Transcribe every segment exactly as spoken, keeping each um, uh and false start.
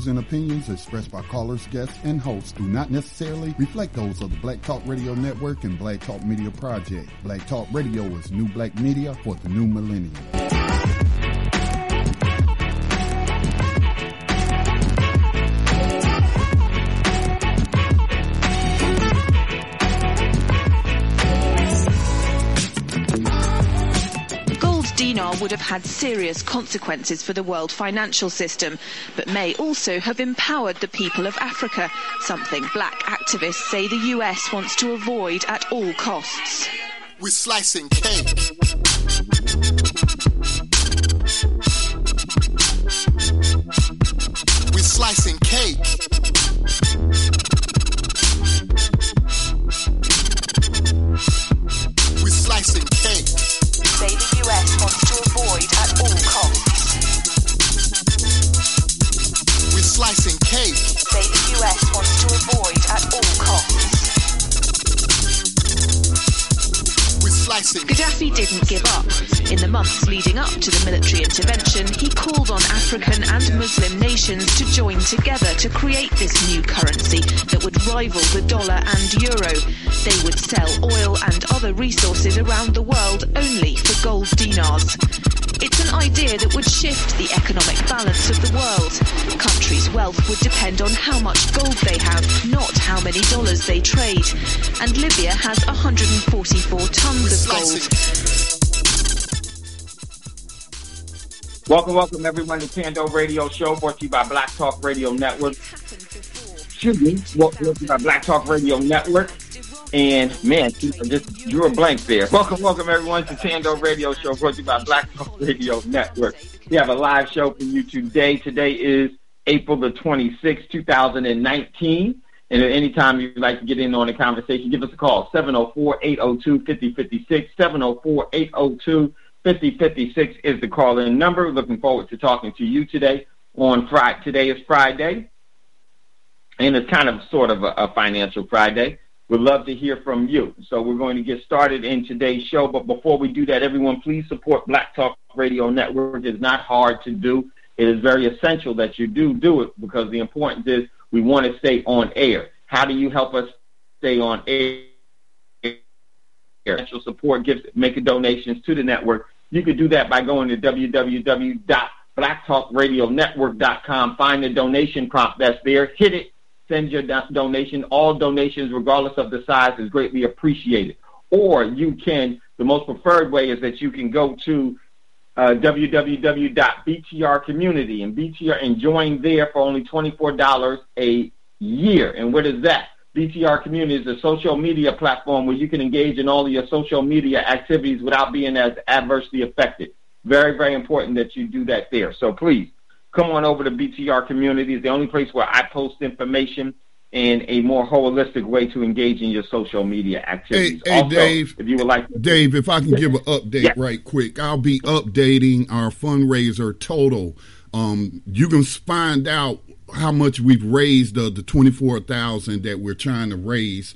views and opinions expressed by callers, guests, and hosts do not necessarily reflect those of the Black Talk Radio Network and Black Talk Media Project. Black Talk Radio is new black media for the new millennium. Dinar would have had serious consequences for the world financial system, but may also have empowered the people of Africa, something black activists say the U S wants to avoid at all costs. We're slicing cake. We're slicing cake. We're slicing cake. Say the U S wants to avoid at all costs. We're slicing cake. Say the U S wants to avoid at all costs. We're slicing. Gaddafi didn't give up. In the months leading up to the military intervention, he called on African and Muslim nations to join together to create this new currency that would rival the dollar and euro. They would sell oil and other resources around the world only for gold dinars. It's an idea that would shift the economic balance of the world. Countries' wealth would depend on how much gold they have, not how many dollars they trade. And Libya has one hundred forty-four tons of gold. Welcome, welcome everyone to Tando Radio Show, brought to you by Black Talk Radio Network. Excuse me, welcome to by Black Talk Radio Network. And man, I just drew a blank there. Welcome, welcome everyone to Tando Radio Show, brought to you by Black Talk Radio Network. We have a live show for you today. Today is April the twenty-sixth, two thousand nineteen. And at any time you'd like to get in on the conversation, give us a call, seven oh four, eight oh two, five oh five six, seven oh four, eight oh two, five oh five six is the call-in number. Looking forward to talking to you today on Friday. Today is Friday, and it's kind of sort of a, a financial Friday. We'd love to hear from you. So we're going to get started in today's show. But before we do that, everyone, please support Black Talk Radio Network. It's not hard to do. It is very essential that you do do it, because the importance is we want to stay on air. How do you help us stay on air? Financial support, gifts, making donations to the network. You could do that by going to w w w dot black talk radio network dot com. Find the donation prompt that's there. Hit it. Send your do- donation. All donations, regardless of the size, is greatly appreciated. Or you can, the most preferred way is that you can go to uh, w w w dot b t r community and B T R and join there for only twenty-four dollars a year. And what is that? B T R Community is a social media platform where you can engage in all of your social media activities without being as adversely affected. Very, very important that you do that there. So please, come on over to B T R Community. It's the only place where I post information in a more holistic way to engage in your social media activities. Hey, hey also, Dave, if you would like to, Dave, if I can yeah. give an update yeah. right quick, I'll be updating our fundraiser total. Um, you can find out how much we've raised of the twenty-four thousand that we're trying to raise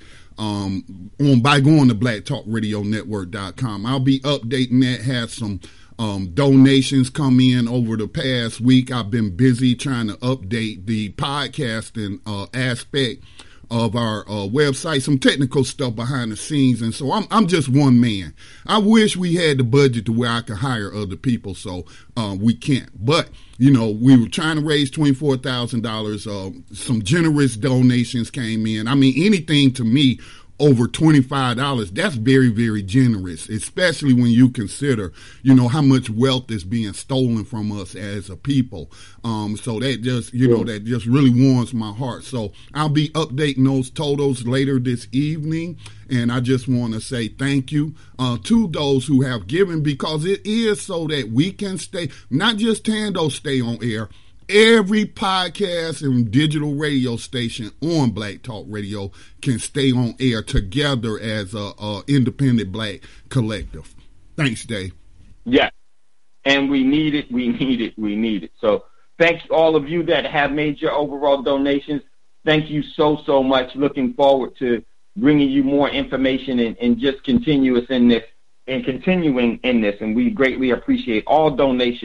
um, on by going to black talk radio network dot com. I'll be updating that. Had some um, donations come in over the past week. I've been busy trying to update the podcasting uh, aspect of our uh, website, some technical stuff behind the scenes, and so I'm I'm just one man. I wish we had the budget to where I could hire other people, so uh, we can't. But you know, we were trying to raise twenty-four thousand dollars. Uh, some generous donations came in. I mean, anything to me over twenty-five dollars, that's very, very generous, especially when you consider, you know, how much wealth is being stolen from us as a people. Um, so that just, you know, that just really warms my heart. So I'll be updating those totals later this evening. And I just want to say thank you uh, to those who have given, because it is so that we can stay, not just Tando stay on air, every podcast and digital radio station on Black Talk Radio can stay on air together as a, a independent black collective. Thanks, Dave. Yeah, and we need it, we need it, we need it. So thank all of you that have made your overall donations. Thank you so, so much. Looking forward to bringing you more information and, and just continuous in this and continuing in this. And we greatly appreciate all donations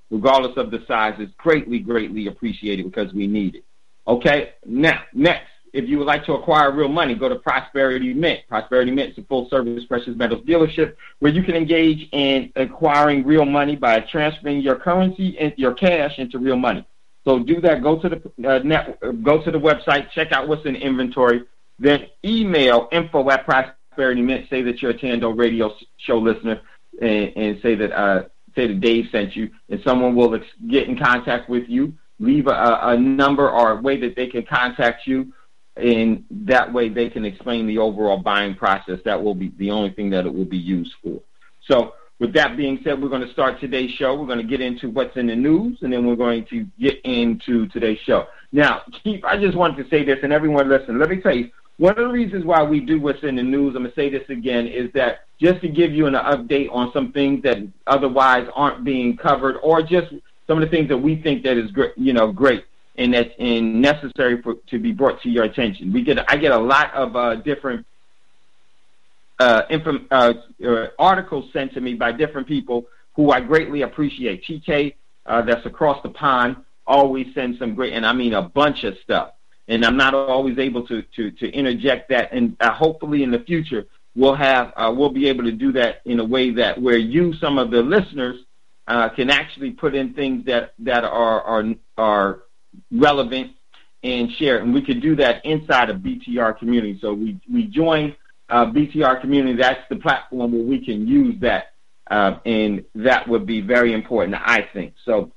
regardless of the size, is greatly, greatly appreciated because we need it. Okay, now, next, if you would like to acquire real money, go to Prosperity Mint. Prosperity Mint is a full-service precious metals dealership where you can engage in acquiring real money by transferring your currency and your cash into real money. So do that. Go to the uh, net, go to the website, check out what's in inventory, then email info at Prosperity Mint. Say that you're a Tando Radio Show listener, and, and say that uh, say that Dave sent you, and someone will ex- get in contact with you. Leave a, a number or a way that they can contact you. And that way they can explain the overall buying process. That will be the only thing that it will be used for. So with that being said, we're going to start today's show. We're going to get into what's in the news, and then we're going to get into today's show. Now, Keith, I just wanted to say this, and everyone listen, let me tell you, one of the reasons why we do what's in the news, I'm going to say this again, is that just to give you an update on some things that otherwise aren't being covered, or just some of the things that we think that is great, you know, great. And that's and necessary for to be brought to your attention. We get I get a lot of uh, different uh, inform, uh, uh, articles sent to me by different people who I greatly appreciate. T K, uh, that's across the pond, always sends some great, and I mean a bunch of stuff. And I'm not always able to to, to interject that. And uh, hopefully in the future we'll have uh, we'll be able to do that in a way that where you, some of the listeners, uh, can actually put in things that that are are are relevant and share, and we could do that inside of B T R community. So we we join uh, B T R community. That's the platform where we can use that, uh, and that would be very important, I think. So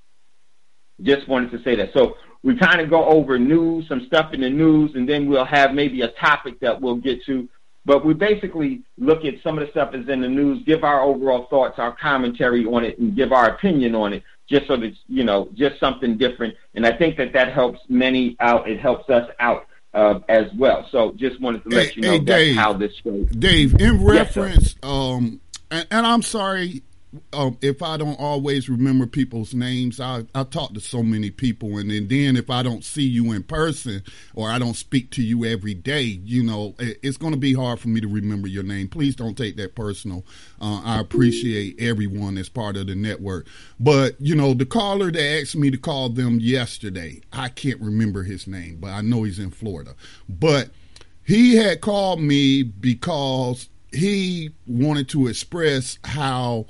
just wanted to say that. So we kind of go over news, some stuff in the news, and then we'll have maybe a topic that we'll get to. But we basically look at some of the stuff that's in the news, give our overall thoughts, our commentary on it, and give our opinion on it, just so that, you know, just something different. And I think that that helps many out. It helps us out uh, as well. So just wanted to let hey, you know hey, that's Dave, how this goes. Dave, in reference, yes, um, and, and I'm sorry um, if I don't always remember people's names. I, I talk to so many people, and then, then if I don't see you in person or I don't speak to you every day, you know, it, it's going to be hard for me to remember your name. Please don't take that personal. Uh, I appreciate everyone as part of the network. But, you know, the caller that asked me to call them yesterday, I can't remember his name, but I know he's in Florida. But he had called me because he wanted to express how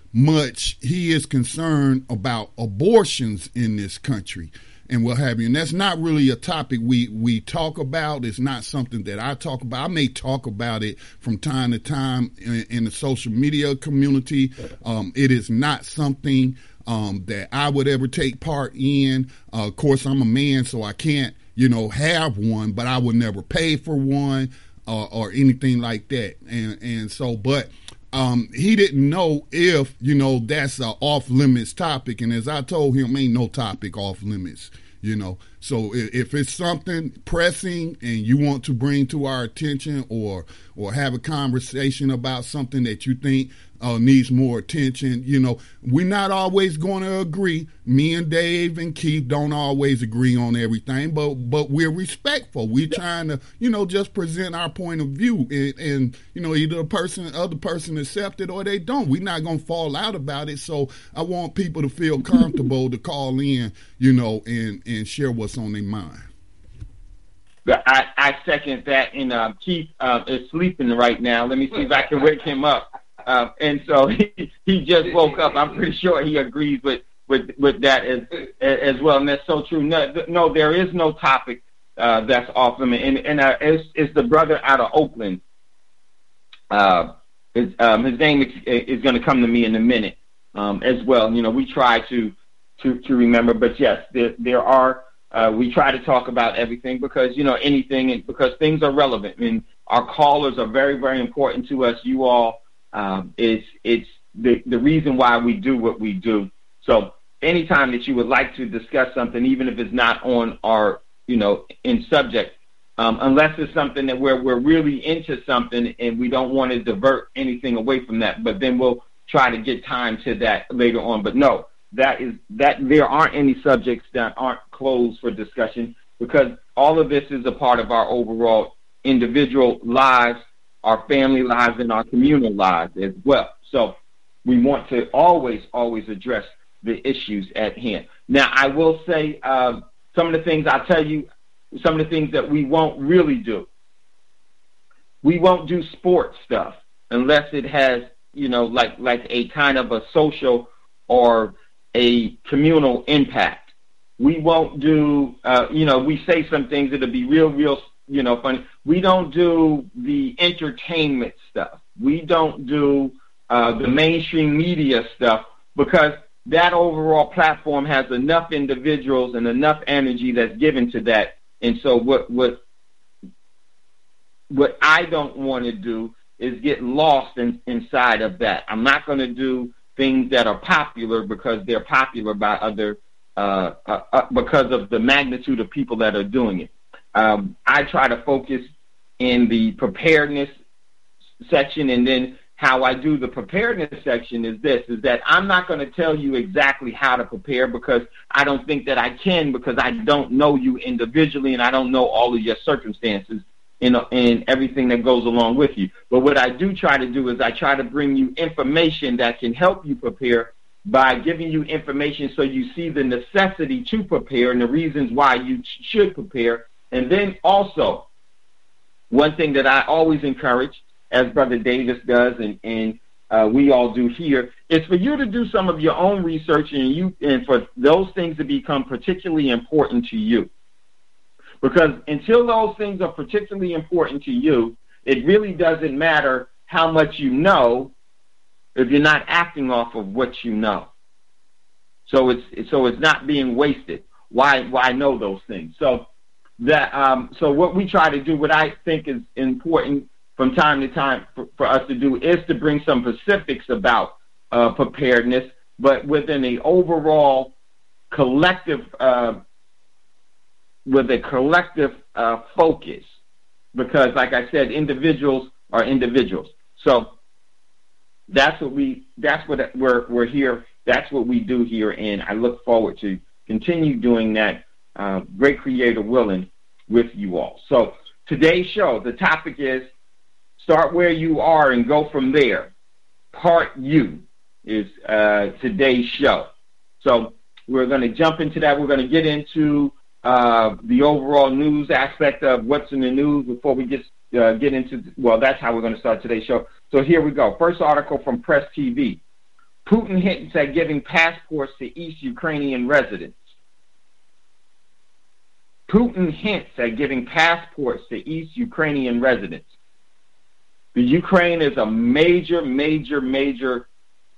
much he is concerned about abortions in this country and what have you. And that's not really a topic we, we talk about. It's not something that I talk about. I may talk about it from time to time in, in the social media community. Um, it is not something um, that I would ever take part in. Uh, of course, I'm a man, so I can't, you know, have one, but I would never pay for one uh, or anything like that. And, and so, but Um, he didn't know if, you know, that's an off-limits topic. And as I told him, ain't no topic off-limits, you know. So if, if it's something pressing and you want to bring to our attention or or have a conversation about something that you think uh, needs more attention, you know, we're not always going to agree. Me and Dave and Keith don't always agree on everything, but but we're respectful. We're trying to, you know, just present our point of view, and, and you know, either the person, other person accept it or they don't. We're not going to fall out about it. So I want people to feel comfortable to call in, you know, and, and share what's on their mind. I, I second that, and uh, Keith uh, is sleeping right now. Let me see if I can wake him up. Uh, and so he, he just woke up. I'm pretty sure he agrees with, with, with that as as well, and that's so true. No, no there is no topic uh, that's off limit. And, and uh, it's, it's the brother out of Oakland. Uh, his, um, his name is, is going to come to me in a minute um, as well. You know, we try to to, to remember, but yes, there, there are. Uh, we try to talk about everything because, you know, anything, and because things are relevant. I mean, our callers are very, very important to us. You all, um, it's it's the, the reason why we do what we do. So anytime that you would like to discuss something, even if it's not on our, you know, in subject, um, unless it's something that we're, we're really into something and we don't want to divert anything away from that, but then we'll try to get time to that later on. But no. That is that there aren't any subjects that aren't closed for discussion, because all of this is a part of our overall individual lives, our family lives, and our communal lives as well. So we want to always, always address the issues at hand. Now, I will say uh, some of the things I'll tell you, some of the things that we won't really do. We won't do sports stuff unless it has, you know, like like a kind of a social or a communal impact. We won't do, uh, you know, we say some things that'll be real, real, you know, funny. We don't do the entertainment stuff. We don't do uh, the mainstream media stuff because that overall platform has enough individuals and enough energy that's given to that. And so what what what I don't want to do is get lost in, inside of that. I'm not going to do things that are popular because they're popular by other, uh, uh, uh, because of the magnitude of people that are doing it. Um, I try to focus in the preparedness section, and then how I do the preparedness section is this, is that I'm not going to tell you exactly how to prepare because I don't think that I can, because I don't know you individually and I don't know all of your circumstances and, and everything that goes along with you. But what I do try to do is I try to bring you information that can help you prepare by giving you information so you see the necessity to prepare and the reasons why you should prepare. And then also, one thing that I always encourage, as Brother Davis does, and, and uh, we all do here, is for you to do some of your own research and you and for those things to become particularly important to you. Because until those things are particularly important to you, it really doesn't matter how much you know if you're not acting off of what you know. So it's so it's not being wasted. Why why know those things? So that um, so what we try to do, what I think is important from time to time for, for us to do, is to bring some specifics about uh, preparedness, but within a overall collective, uh, with a collective uh, focus, because, like I said, individuals are individuals. So that's what we, that's what we're we're here. That's what we do here, and I look forward to continue doing that. Uh, great Creator willing, with you all. So today's show, the topic is start where you are and go from there. Part U is uh, today's show. So we're going to jump into that. We're going to get into uh, the overall news aspect of what's in the news before we just uh, get into, well, that's how we're going to start today's show. So here we go. First article from Press T V. Putin hints at giving passports to East Ukrainian residents. Putin hints at giving passports to East Ukrainian residents. The Ukraine is a major, major, major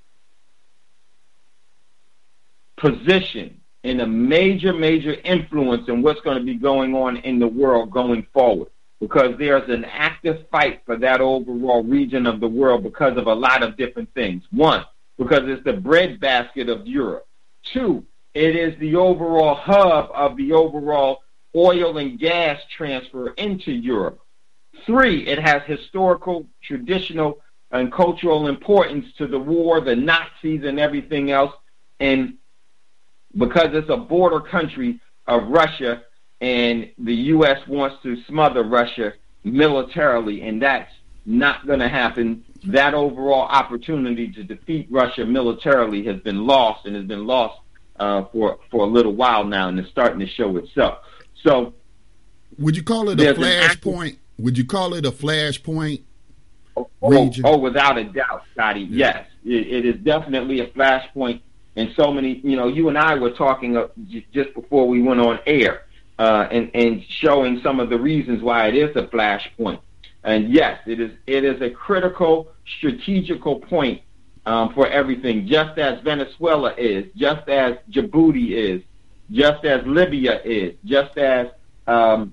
position and a major, major influence in what's going to be going on in the world going forward, because there's an active fight for that overall region of the world because of a lot of different things. One, because it's the breadbasket of Europe. Two, it is the overall hub of the overall oil and gas transfer into Europe. Three, it has historical, traditional, and cultural importance to the war, the Nazis, and everything else. And because it's a border country of Russia, and the U S wants to smother Russia militarily, and that's not going to happen. That overall opportunity to defeat Russia militarily has been lost, and has been lost uh, for, for a little while now, and it's starting to show itself. So, would you call it a flashpoint? Would you call it a flashpoint oh, region? Oh, oh, without a doubt, Scotty. Yeah. Yes, it, it is definitely a flashpoint. And so many, you know, you and I were talking uh, j- just before we went on air, uh, and and showing some of the reasons why it is a flashpoint. And yes, it is. It is a critical, strategical point um, for everything. Just as Venezuela is, just as Djibouti is, just as Libya is, just as um,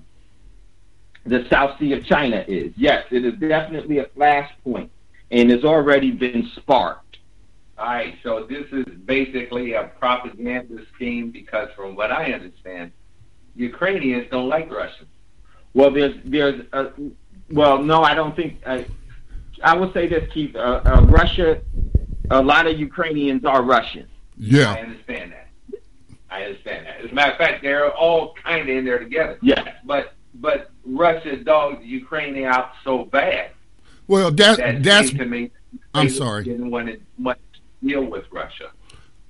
the South Sea of China is. Yes, it is definitely a flashpoint, and it's already been sparked. All right, so this is basically a propaganda scheme because, from what I understand, Ukrainians don't like Russia. Well, there's, there's, a, well, no, I don't think. Uh, I will say this, Keith. Uh, uh, Russia, a lot of Ukrainians are Russian. Yeah, I understand that. I understand that. As a matter of fact, they're all kind of in there together. Yeah. But but Russia dogged Ukraine out so bad. Well, that, that that's. seemed to me I'm they sorry. Didn't want to much deal with Russia.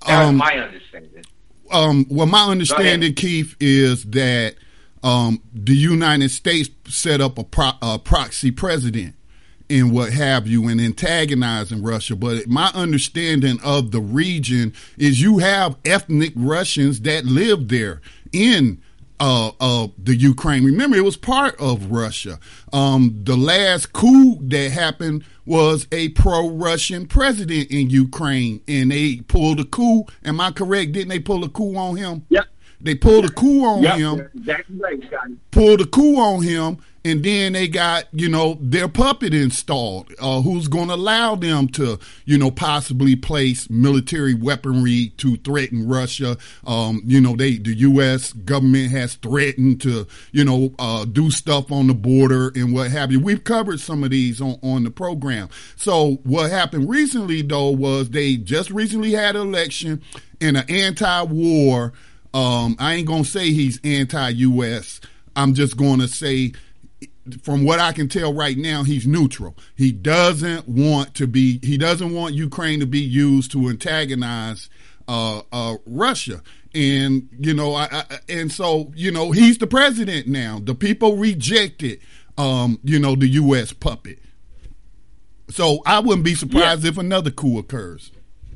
That's Um, my understanding. Um, well, my understanding, Keith, is that um, the United States set up a, pro- a proxy president and what have you, and antagonizing Russia. But my understanding of the region is you have ethnic Russians that live there in uh, uh, the Ukraine. Remember, it was part of Russia. Um, the last coup that happened was a pro-Russian president in Ukraine, and they pulled a coup. Am I correct? Didn't they pull a coup on him? Yep. They pulled a coup on Yep. him. That's exactly right, Scotty. Pulled a coup on him, and then they got, you know, their puppet installed, uh, who's going to allow them to, you know, possibly place military weaponry to threaten Russia. Um, you know, they the U S government has threatened to, you know, uh, do stuff on the border and what have you. We've covered some of these on, on the program. So what happened recently, though, was they just recently had an election in an anti-war. Um, I ain't going to say he's anti-U S. I'm just going to say, from what I can tell right now, he's neutral. He doesn't want to be, he doesn't want Ukraine to be used to antagonize uh, uh, Russia. And, you know, I, I, and so, you know, he's the president now. The people rejected, um, you know, the U S puppet. So I wouldn't be surprised yeah. if another coup occurs.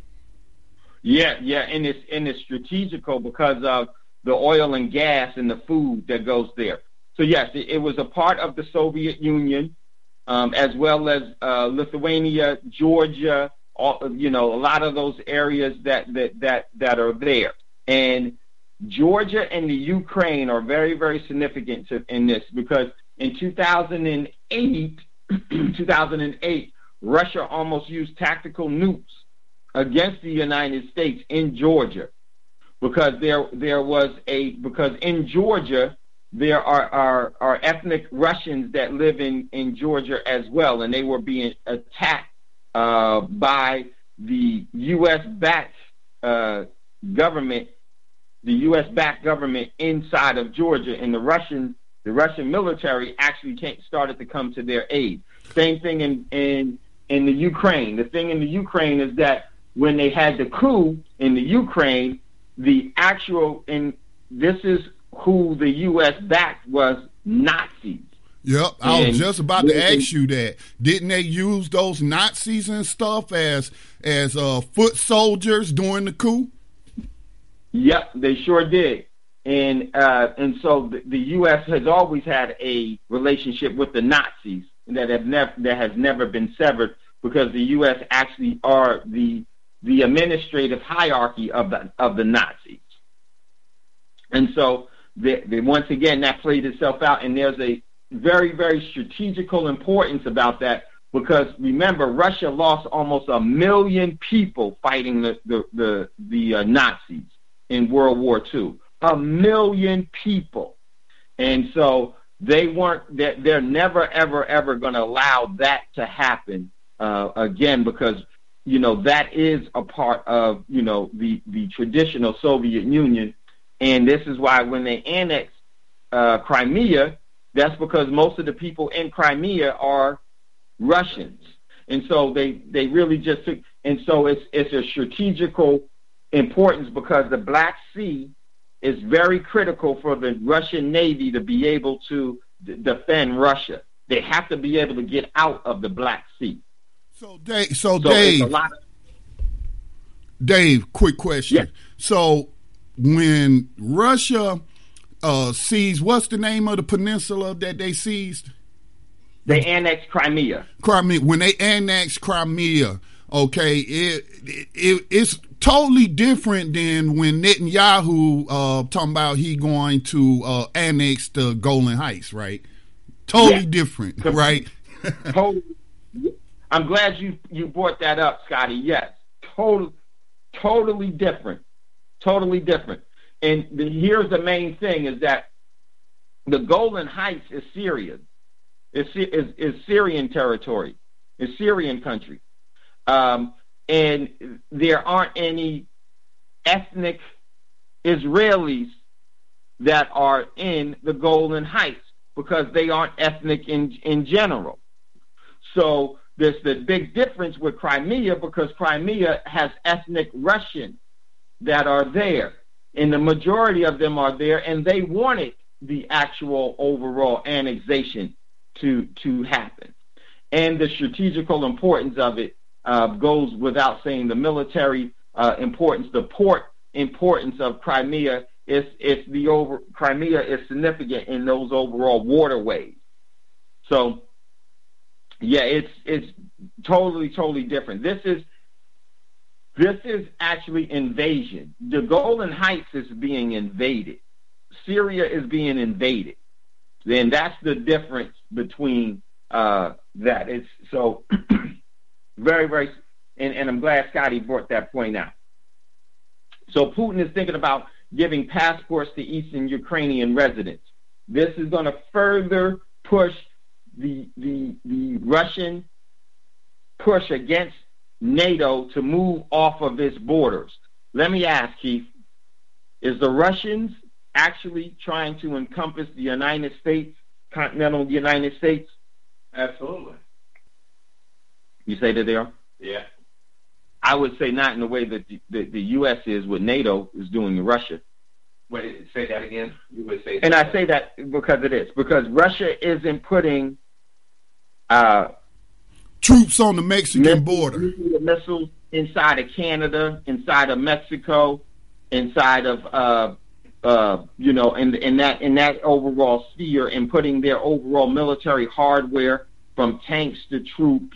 Yeah, yeah, and it's and it's strategical because of the oil and gas and the food that goes there. So yes, it, it was a part of the Soviet Union, um, as well as uh, Lithuania, Georgia. All, you know, a lot of those areas that that that that are there. And Georgia and the Ukraine are very very significant to, in this because in two thousand eight, two thousand eight, Russia almost used tactical nukes against the United States in Georgia, because there there was a because in Georgia there are are, are ethnic Russians that live in, in Georgia as well, and they were being attacked uh, by the U S backed uh, government, the U S backed government inside of Georgia, and the Russian the Russian military actually came, started to come to their aid. Same thing in in in the Ukraine. The thing in the Ukraine is that when they had the coup in the Ukraine, the actual, and this is who the U S backed, was Nazis. Yep, I was just about to and, ask you that. Didn't they use those Nazis and stuff as as uh, foot soldiers during the coup? Yep, they sure did. And uh, and so the, the U S has always had a relationship with the Nazis that have never that has never been severed, because the U S actually are the the administrative hierarchy of the of the Nazis. And so the, the, once again, that played itself out, and there's a very, very strategical importance about that, because remember, Russia lost almost a million people fighting the the the, the uh, Nazis in World War Two. A million people. And so they weren't, they're, they're never, ever, ever going to allow that to happen uh, again, because you know, that is a part of, you know, the, the traditional Soviet Union. And this is why when they annexed uh, Crimea, that's because most of the people in Crimea are Russians. And so they, they really just took, and so it's, it's a strategical importance, because the Black Sea is very critical for the Russian Navy to be able to d- defend Russia. They have to be able to get out of the Black Sea. So, Dave, so, So Dave, it's a lot of, Dave, quick question. Yeah. So, when Russia uh, seized, what's the name of the peninsula that they seized? they annexed Crimea. Crimea. When they annexed Crimea, okay, it, it, it it's totally different than when Netanyahu uh, talking about he going to uh, annex the Golan Heights, right? Totally Yeah. different, right? Totally. I'm glad you, you brought that up, Scotty. Yes, totally, totally different, totally different. And the, here's the main thing: is that the Golan Heights is Syria, is is, is Syrian territory, is Syrian country, um, and there aren't any ethnic Israelis that are in the Golan Heights, because they aren't ethnic in in general. So there's the big difference with Crimea, because Crimea has ethnic Russian that are there, and the majority of them are there, and they wanted the actual overall annexation to to happen. And the strategical importance of it uh, goes without saying. The military uh, importance, the port importance of Crimea is is the over Crimea is significant in those overall waterways. So, yeah, it's it's totally totally different. This is this is actually invasion. The Golan Heights is being invaded. Syria is being invaded. Then that's the difference between uh, that. It's so very very, and, and I'm glad Scotty brought that point out. So Putin is thinking about giving passports to Eastern Ukrainian residents. This is going to further push the, the, the Russian push against NATO to move off of its borders. Let me ask, Keith, is the Russians actually trying to encompass the United States, continental United States? Absolutely. You say that they are? Yeah. I would say not in the way that the, the, the U S is, what NATO is doing to Russia. Wait, say that again? You would say And that. I say that because it is. Because Russia isn't putting uh, troops on the Mexican missiles, border. nuclear missiles inside of Canada, inside of Mexico, inside of uh, uh, you know, in, in that in that overall sphere, and putting their overall military hardware from tanks to troops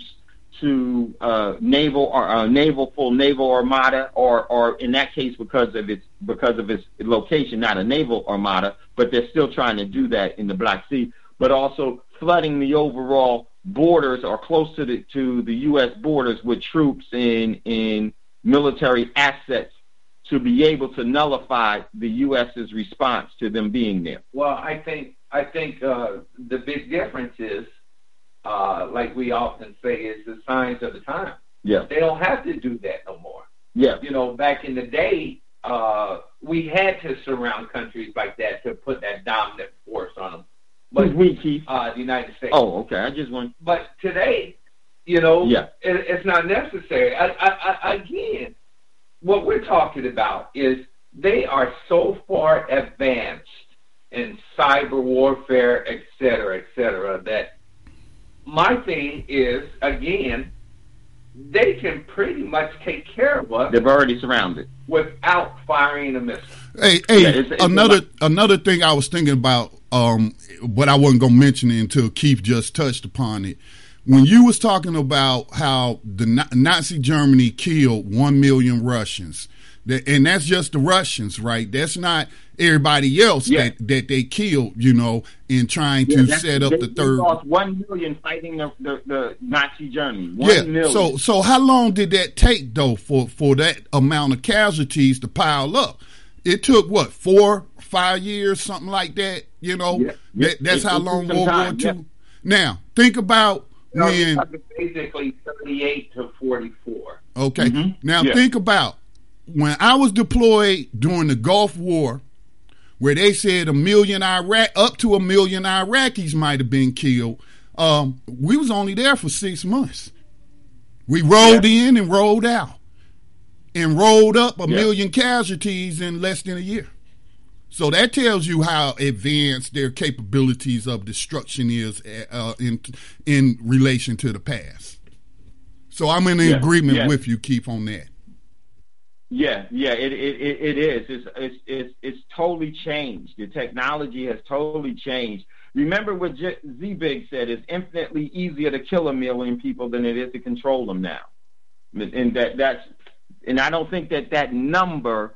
to uh, naval or uh, naval full naval armada, or or in that case because of its because of its location, not a naval armada, but they're still trying to do that in the Black Sea, but also flooding the overall borders or close to the to the U S borders with troops and in military assets to be able to nullify the U S's response to them being there. Well, I think I think uh, the big difference is, uh, like we often say, is the signs of the time. Yeah. They don't have to do that no more. Yeah. You know, back in the day, uh, we had to surround countries like that to put that dominant force on them. But Who's we, Keith? Uh, the United States. Oh, okay. I just want. But today, you know, Yeah. it, it's not necessary. I, I, I, again, what we're talking about is they are so far advanced in cyber warfare, et cetera, et cetera, that my thing is, again, they can pretty much take care of us They've already surrounded. without firing a missile. Hey, hey, Yeah, it's- it's another a another thing I was thinking about, um, but I wasn't gonna mention it until Keith just touched upon it. When you was talking about how the Na- Nazi Germany killed one million Russians, that, and that's just the Russians, right? That's not everybody else Yeah. that, that they killed, you know, in trying Yeah, to that's- set up they, the they third. lost one million fighting the, the, the Nazi Germany. One Yeah. million. So so how long did that take though for for that amount of casualties to pile up? It took what, four, five years, something like that. You know, Yeah. Yeah. that, that's It- how it long took some World War time, Two. yeah. Now think about No, when. basically thirty-eight to forty-four. Okay. Mhm. Now Yeah. think about when I was deployed during the Gulf War, where they said a million Iraq, up to a million Iraqis might have been killed. Um, we was only there for six months. We rolled Yeah. in and rolled out, and rolled up a Yeah. million casualties in less than a year. So that tells you how advanced their capabilities of destruction is uh, in in relation to the past. So I'm in Yeah. agreement Yeah. with you, Keith, on that. Yeah, yeah, it it, it, it is. It's, it's it's it's totally changed. The technology has totally changed. Remember what J- Z-Big said: it's infinitely easier to kill a million people than it is to control them now. And that that's and I don't think that that number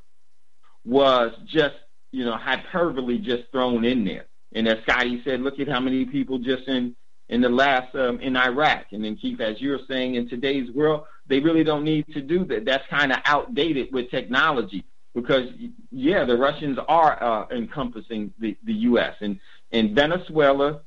was just, you know, hyperbole just thrown in there. And as Scotty said, look at how many people just in in the last um, in Iraq. And then Keith, as you're saying, in today's world, they really don't need to do that. That's kind of outdated with technology because, yeah, the Russians are uh, encompassing the, the U S and, and Venezuela,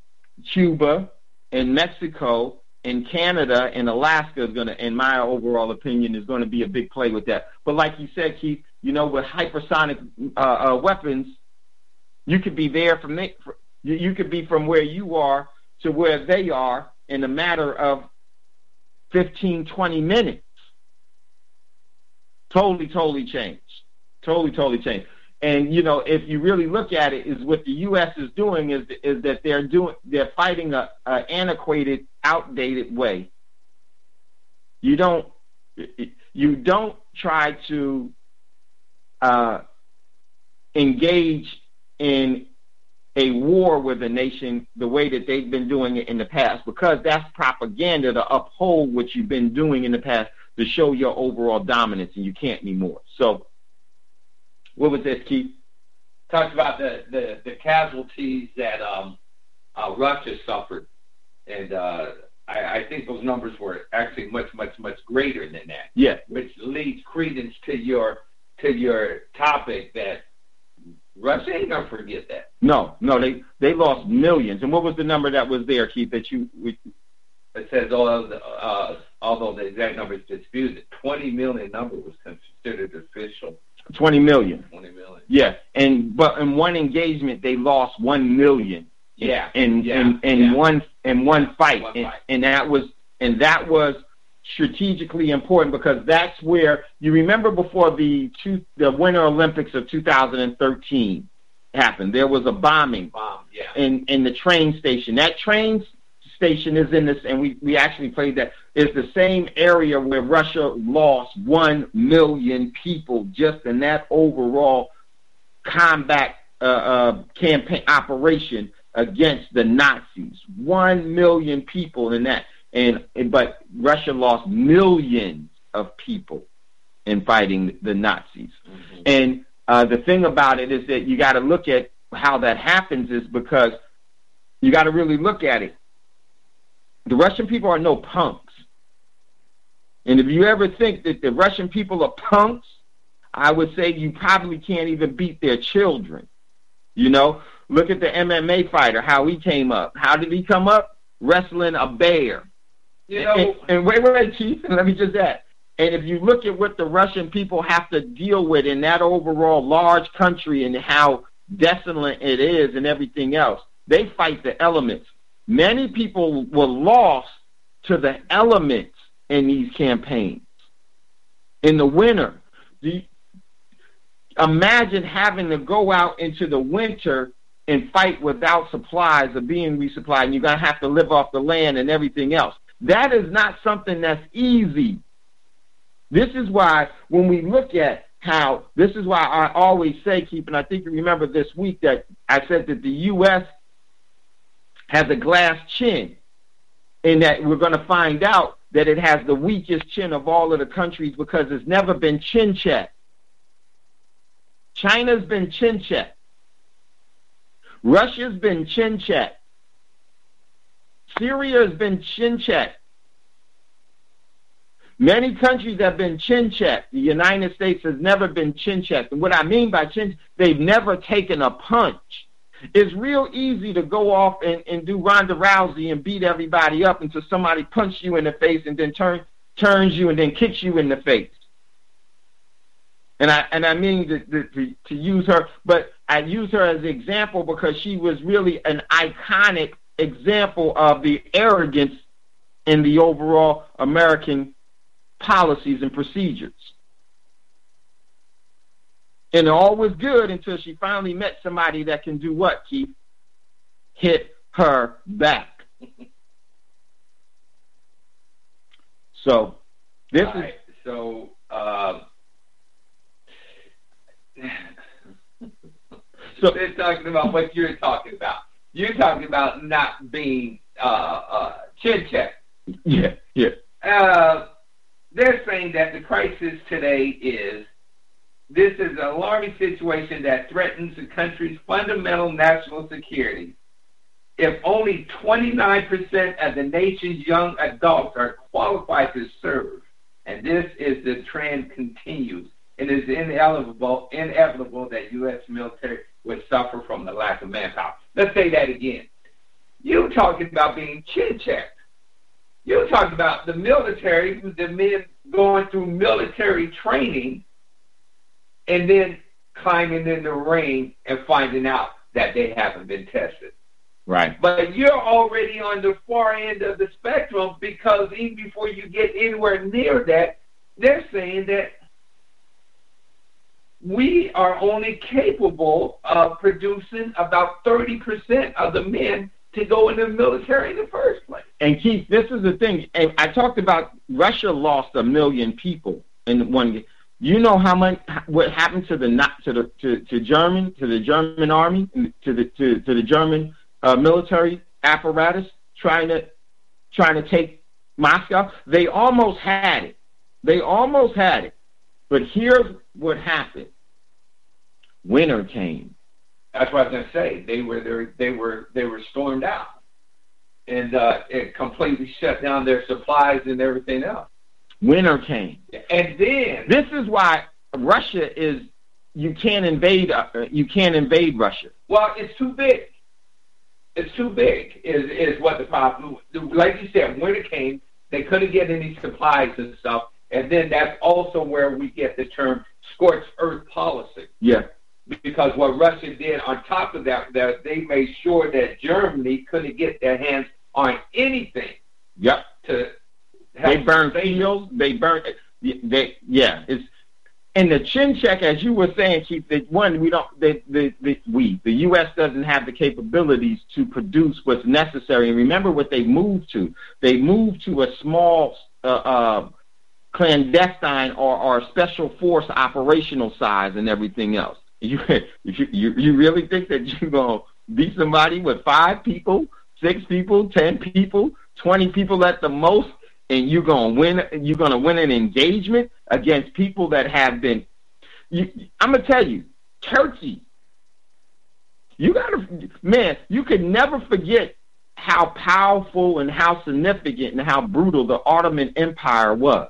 Cuba, and Mexico, and Canada, and Alaska is going to, in my overall opinion, is going to be a big play with that. But like you said, Keith, you know, with hypersonic uh, uh, weapons, you could be there from the, you, you could be from where you are to where they are in a matter of fifteen, twenty minutes. Totally, totally changed. Totally, totally changed. And, you know, if you really look at it, is what the U S is doing is is that they're doing they're fighting a, a antiquated, outdated way. You don't you don't try to uh, engage in a war with a nation the way that they've been doing it in the past, because that's propaganda to uphold what you've been doing in the past to show your overall dominance, and you can't anymore. So, what was this, Keith? Talked about the, the, the casualties that um, uh, Russia suffered, and uh, I, I think those numbers were actually much, much, much greater than that. Yeah. Which leads credence to your to your topic that Russia ain't gonna forget that. No, no, they they lost millions. And what was the number that was there, Keith? That you we, it says although the, uh, although the exact number is disputed, twenty million number was considered official. Twenty million. Twenty million. Yeah, and but in one engagement they lost one million. Yeah. In yeah. in, in yeah. one in one fight, one and, fight. and that was and that was strategically important, because that's where you remember before the two, the Winter Olympics of two thousand thirteen happened. There was a bombing Bomb, yeah. in in the train station. That train station is in this, and we we actually played that. Is the same area where Russia lost one million people just in that overall combat uh, uh, campaign operation against the Nazis. One million people in that. And but Russia lost millions of people in fighting the Nazis. Mm-hmm. And uh, the thing about it is that you got to look at how that happens, is because you got to really look at it. The Russian people are no punks. And if you ever think that the Russian people are punks, I would say you probably can't even beat their children. You know, look at the M M A fighter, how he came up. How did he come up? Wrestling a bear. You know, and, and wait, wait, Chief, let me just add. And if you look at what the Russian people have to deal with in that overall large country and how desolate it is and everything else, they fight the elements. Many people were lost to the elements in these campaigns. In the winter, the, imagine having to go out into the winter and fight without supplies or being resupplied, and you're going to have to live off the land and everything else. That is not something that's easy. This is why when we look at how, this is why I always say, Keith, and I think you remember this week that I said that the U S has a glass chin, and that we're going to find out that it has the weakest chin of all of the countries because it's never been chin checked. China's been chin checked. Russia's been chin checked. Syria has been chin checked. Many countries have been chin checked. The United States has never been chin checked. And what I mean by chin, they've never taken a punch. It's real easy to go off and, and do Ronda Rousey and beat everybody up until somebody punches you in the face and then turn, turns you and then kicks you in the face. And I and I mean to, to, to use her, but I use her as an example because she was really an iconic example of the arrogance in the overall American policies and procedures. And all was good until she finally met somebody that can do what, Keith? Hit her back. So, this All right. is... So, uh, so they're talking about what you're talking about. You're talking about not being uh, uh, chin checked. Yeah, yeah. Uh, they're saying that the crisis today is this is an alarming situation that threatens the country's fundamental national security. If only twenty-nine percent of the nation's young adults are qualified to serve, and this is the trend continues, it is inevitable, inevitable that U S military would suffer from the lack of manpower. Let's say that again. You're talking about being chin-checked. You're talking about the military, the men going through military training and then climbing in the ring and finding out that they haven't been tested. Right. But you're already on the far end of the spectrum because even before you get anywhere near that, they're saying that we are only capable of producing about thirty percent of the men to go into the military in the first place. And Keith, this is the thing. And I talked about Russia lost a million people in one. You know how much what happened to the to the to, to German to the German army to the to, to the German uh, military apparatus trying to trying to take Moscow. They almost had it. They almost had it. But here's what happened. Winter came. That's what I was going to say. They were they, they were they were stormed out, and uh, it completely shut down their supplies and everything else. Winter came, and then this is why Russia is you can't invade uh, you can't invade Russia. Well, it's too big. It's too big. Is is what the problem? Like you said, winter came. They couldn't get any supplies and stuff, and then that's also where we get the term scorched earth policy. Yeah. Because what Russia did on top of that, that they made sure that Germany couldn't get their hands on anything. Yep. To they burned fields. They burned. They yeah. It's and the chin check, as you were saying, Keith. That one, we don't. The the, the we the U S doesn't have the capabilities to produce what's necessary. And remember what they moved to. They moved to a small uh, uh, clandestine or, or special force operational size and everything else. You, you you really think that you're going to beat somebody with five people, six people, ten people, twenty people at the most, and you're going to win? You're going to win an engagement against people that have been? You, I'm going to tell you, Turkey. You got to, man. You can never forget how powerful and how significant and how brutal the Ottoman Empire was.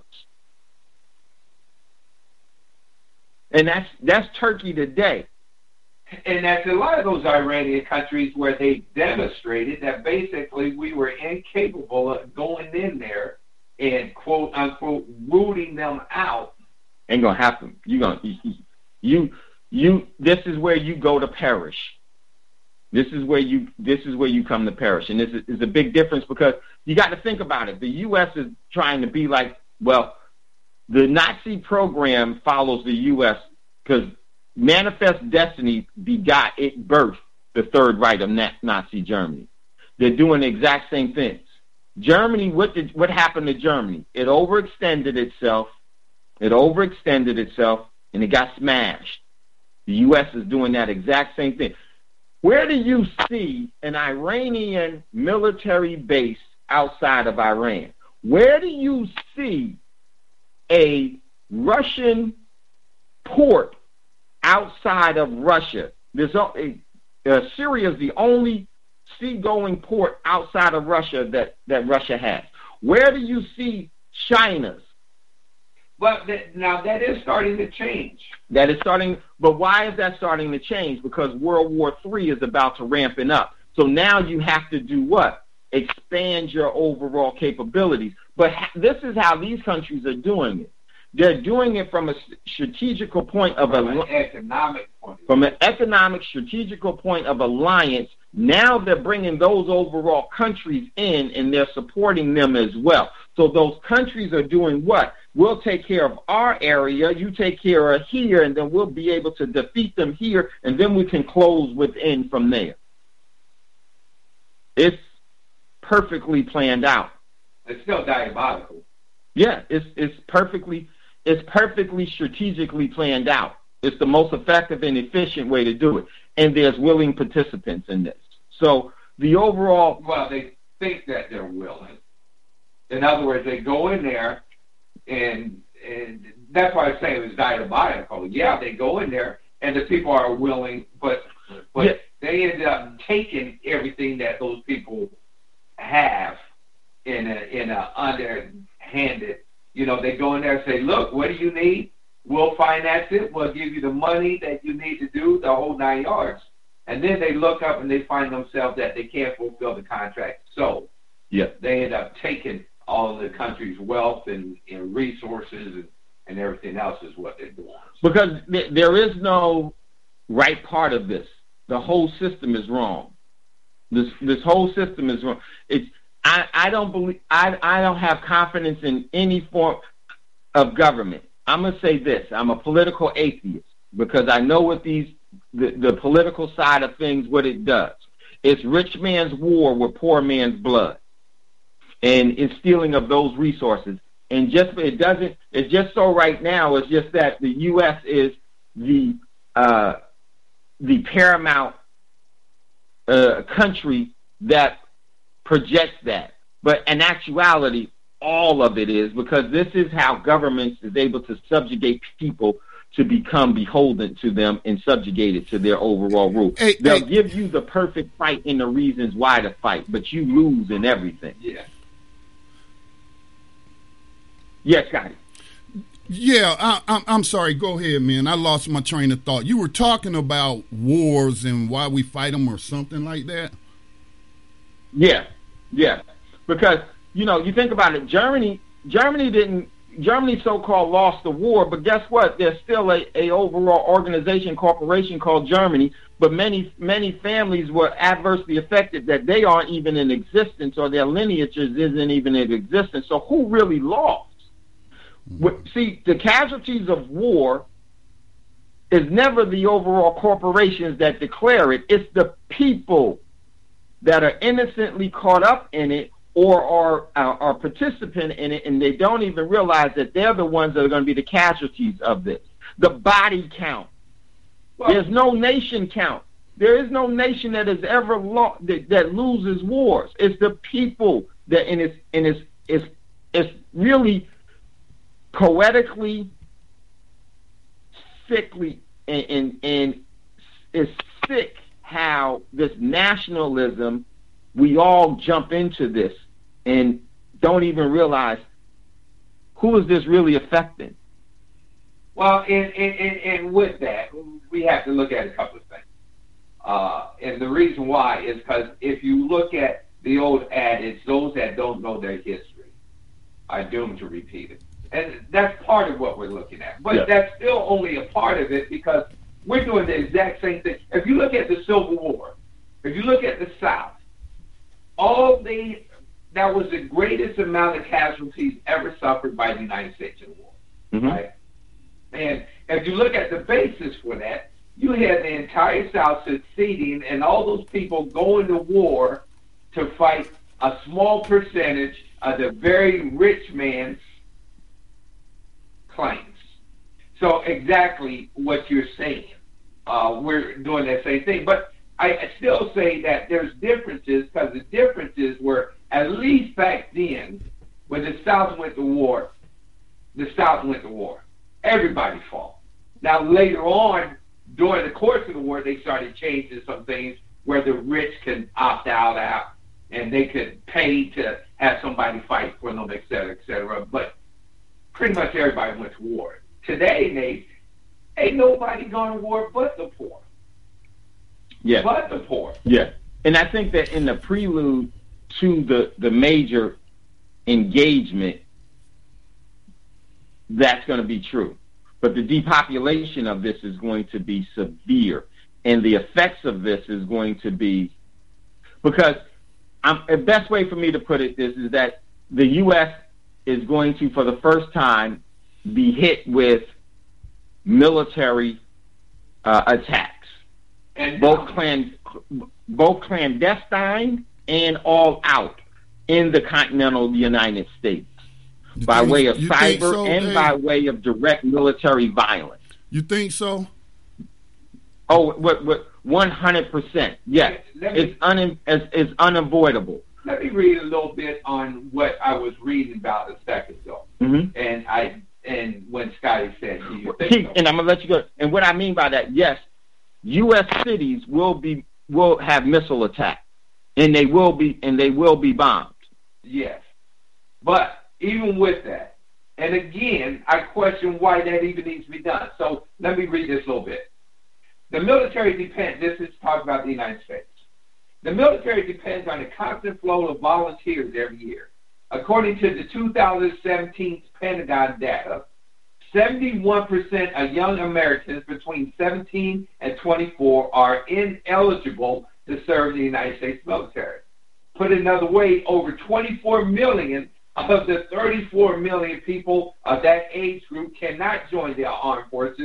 And that's that's Turkey today. And that's a lot of those Iranian countries where they demonstrated that basically we were incapable of going in there and quote unquote rooting them out. Ain't gonna happen. You gonna you, you you this is where you go to perish. This is where you this is where you come to perish. And this is, is a big difference because you got to think about it. The U S is trying to be like, well, the Nazi program follows the U S because Manifest Destiny begot, it birthed the Third Reich of Nazi Germany. They're doing the exact same things. Germany, what did, what happened to Germany? It overextended itself. It overextended itself, and it got smashed. The U S is doing that exact same thing. Where do you see an Iranian military base outside of Iran? Where do you see a Russian port outside of Russia? There's a, uh, Syria is the only seagoing port outside of Russia that, that Russia has. Where do you see China's? Well, that, now that is starting to change. That is starting, but why is that starting to change? Because World War Three is about to ramping up. So now you have to do what? Expand your overall capabilities. But ha- this is how these countries are doing it. They're doing it from a strategical point of from a, an economic point. From an economic strategical point of alliance. Now they're bringing those overall countries in, and they're supporting them as well. So those countries are doing what? We'll take care of our area, you take care of here, and then we'll be able to defeat them here, and then we can close within from there. It's perfectly planned out. It's still diabolical. Yeah, it's it's perfectly it's perfectly strategically planned out. It's the most effective and efficient way to do it. And there's willing participants in this. So the overall well, they think that they're willing. In other words, they go in there and and that's why I say it was diabolical. Yeah, they go in there and the people are willing, but but yeah. They end up taking everything that those people have in a in a underhanded, you know, they go in there and say, look, what do you need? We'll finance it. We'll give you the money that you need to do the whole nine yards. And then they look up and they find themselves that they can't fulfill the contract. So yeah, they end up taking all of the country's wealth and, and resources and, and everything else is what they're doing. Because th- there is no right part of this. The whole system is wrong. This this whole system is wrong. It's I, I don't believe I I don't have confidence in any form of government. I'm gonna say this. I'm a political atheist. because I know what these the, the political side of things, what it does. It's rich man's war with poor man's blood, and it's stealing of those resources. And just it doesn't. It's just so right now. It's just that the U S is the uh, the paramount uh, country that projects that. But in actuality, all of it is, because this is how governments is able to subjugate people to become beholden to them and subjugated to their overall rule. Hey, They'll hey. give you the perfect fight and the reasons why to fight, but you lose in everything. Yeah. Yes, Scotty. Yeah, I, I'm, I'm sorry. Go ahead, man. I lost my train of thought. You were talking about wars and why we fight them or something like that? Yeah, yeah. Because, you know, you think about it, Germany, Germany didn't, Germany so-called lost the war, but guess what? There's still a, a overall organization, corporation called Germany, but many, many families were adversely affected that they aren't even in existence, or their lineages isn't even in existence. So who really lost? Mm-hmm. See, the casualties of war is never the overall corporations that declare it. It's the people that are innocently caught up in it, or are, are, are participant in it, and they don't even realize that they're the ones that are going to be the casualties of this. The body count. Well, there's no nation count. There is no nation that has ever lo- that, that loses wars. It's the people that, and it's, and it's, it's, it's really poetically sickly, and, and, and it's sick how this nationalism, we all jump into this and don't even realize who is this really affecting. Well, and, and, and, and with that, we have to look at a couple of things. Uh, and the reason why is because if you look at the old adage, those that don't know their history are doomed to repeat it. And that's part of what we're looking at. But yeah. That's still only a part of it, because we're doing the exact same thing. If you look at the Civil War, if you look at the South, all they, that was the greatest amount of casualties ever suffered by the United States in war, mm-hmm. right? And if you look at the basis for that, you had the entire South seceding and all those people going to war to fight a small percentage of the very rich man's claims. So exactly what you're saying. Uh, we're doing that same thing. But I still say that there's differences, because the differences were, at least back then, when the South went to war, the South went to war. Everybody fought. Now, later on, during the course of the war, they started changing some things where the rich can opt out, out and they could pay to have somebody fight for them, et cetera, et cetera. But pretty much everybody went to war. Today, Nate, ain't nobody going to war but the poor. Yeah. But the poor. Yeah. And I think that in the prelude to the, the major engagement, that's going to be true. But the depopulation of this is going to be severe. And the effects of this is going to be, because I'm, the best way for me to put it is, is that the U S is going to, for the first time, be hit with military uh, attacks. And both clan, both clandestine and all out in the continental United States, you by think, way of cyber so, and hey? by way of direct military violence. You think so? Oh, what? What? One hundred percent. Yes, me, it's un, it's, it's unavoidable. Let me read a little bit on what I was reading about a second ago, mm-hmm. and I and when Scotty said, "Do you think so?" And I'm gonna let you go. And what I mean by that, yes. U S cities will be will have missile attacks, and they will be and they will be bombed. Yes, but even with that, and again, I question why that even needs to be done. So let me read this a little bit. The military depends. This is talking about the United States. The military depends on the constant flow of volunteers every year. According to the two thousand seventeen Pentagon data, seventy-one percent of young Americans between seventeen and twenty-four are ineligible to serve in the United States military. Put another way, over twenty-four million of the thirty-four million people of that age group cannot join the armed forces,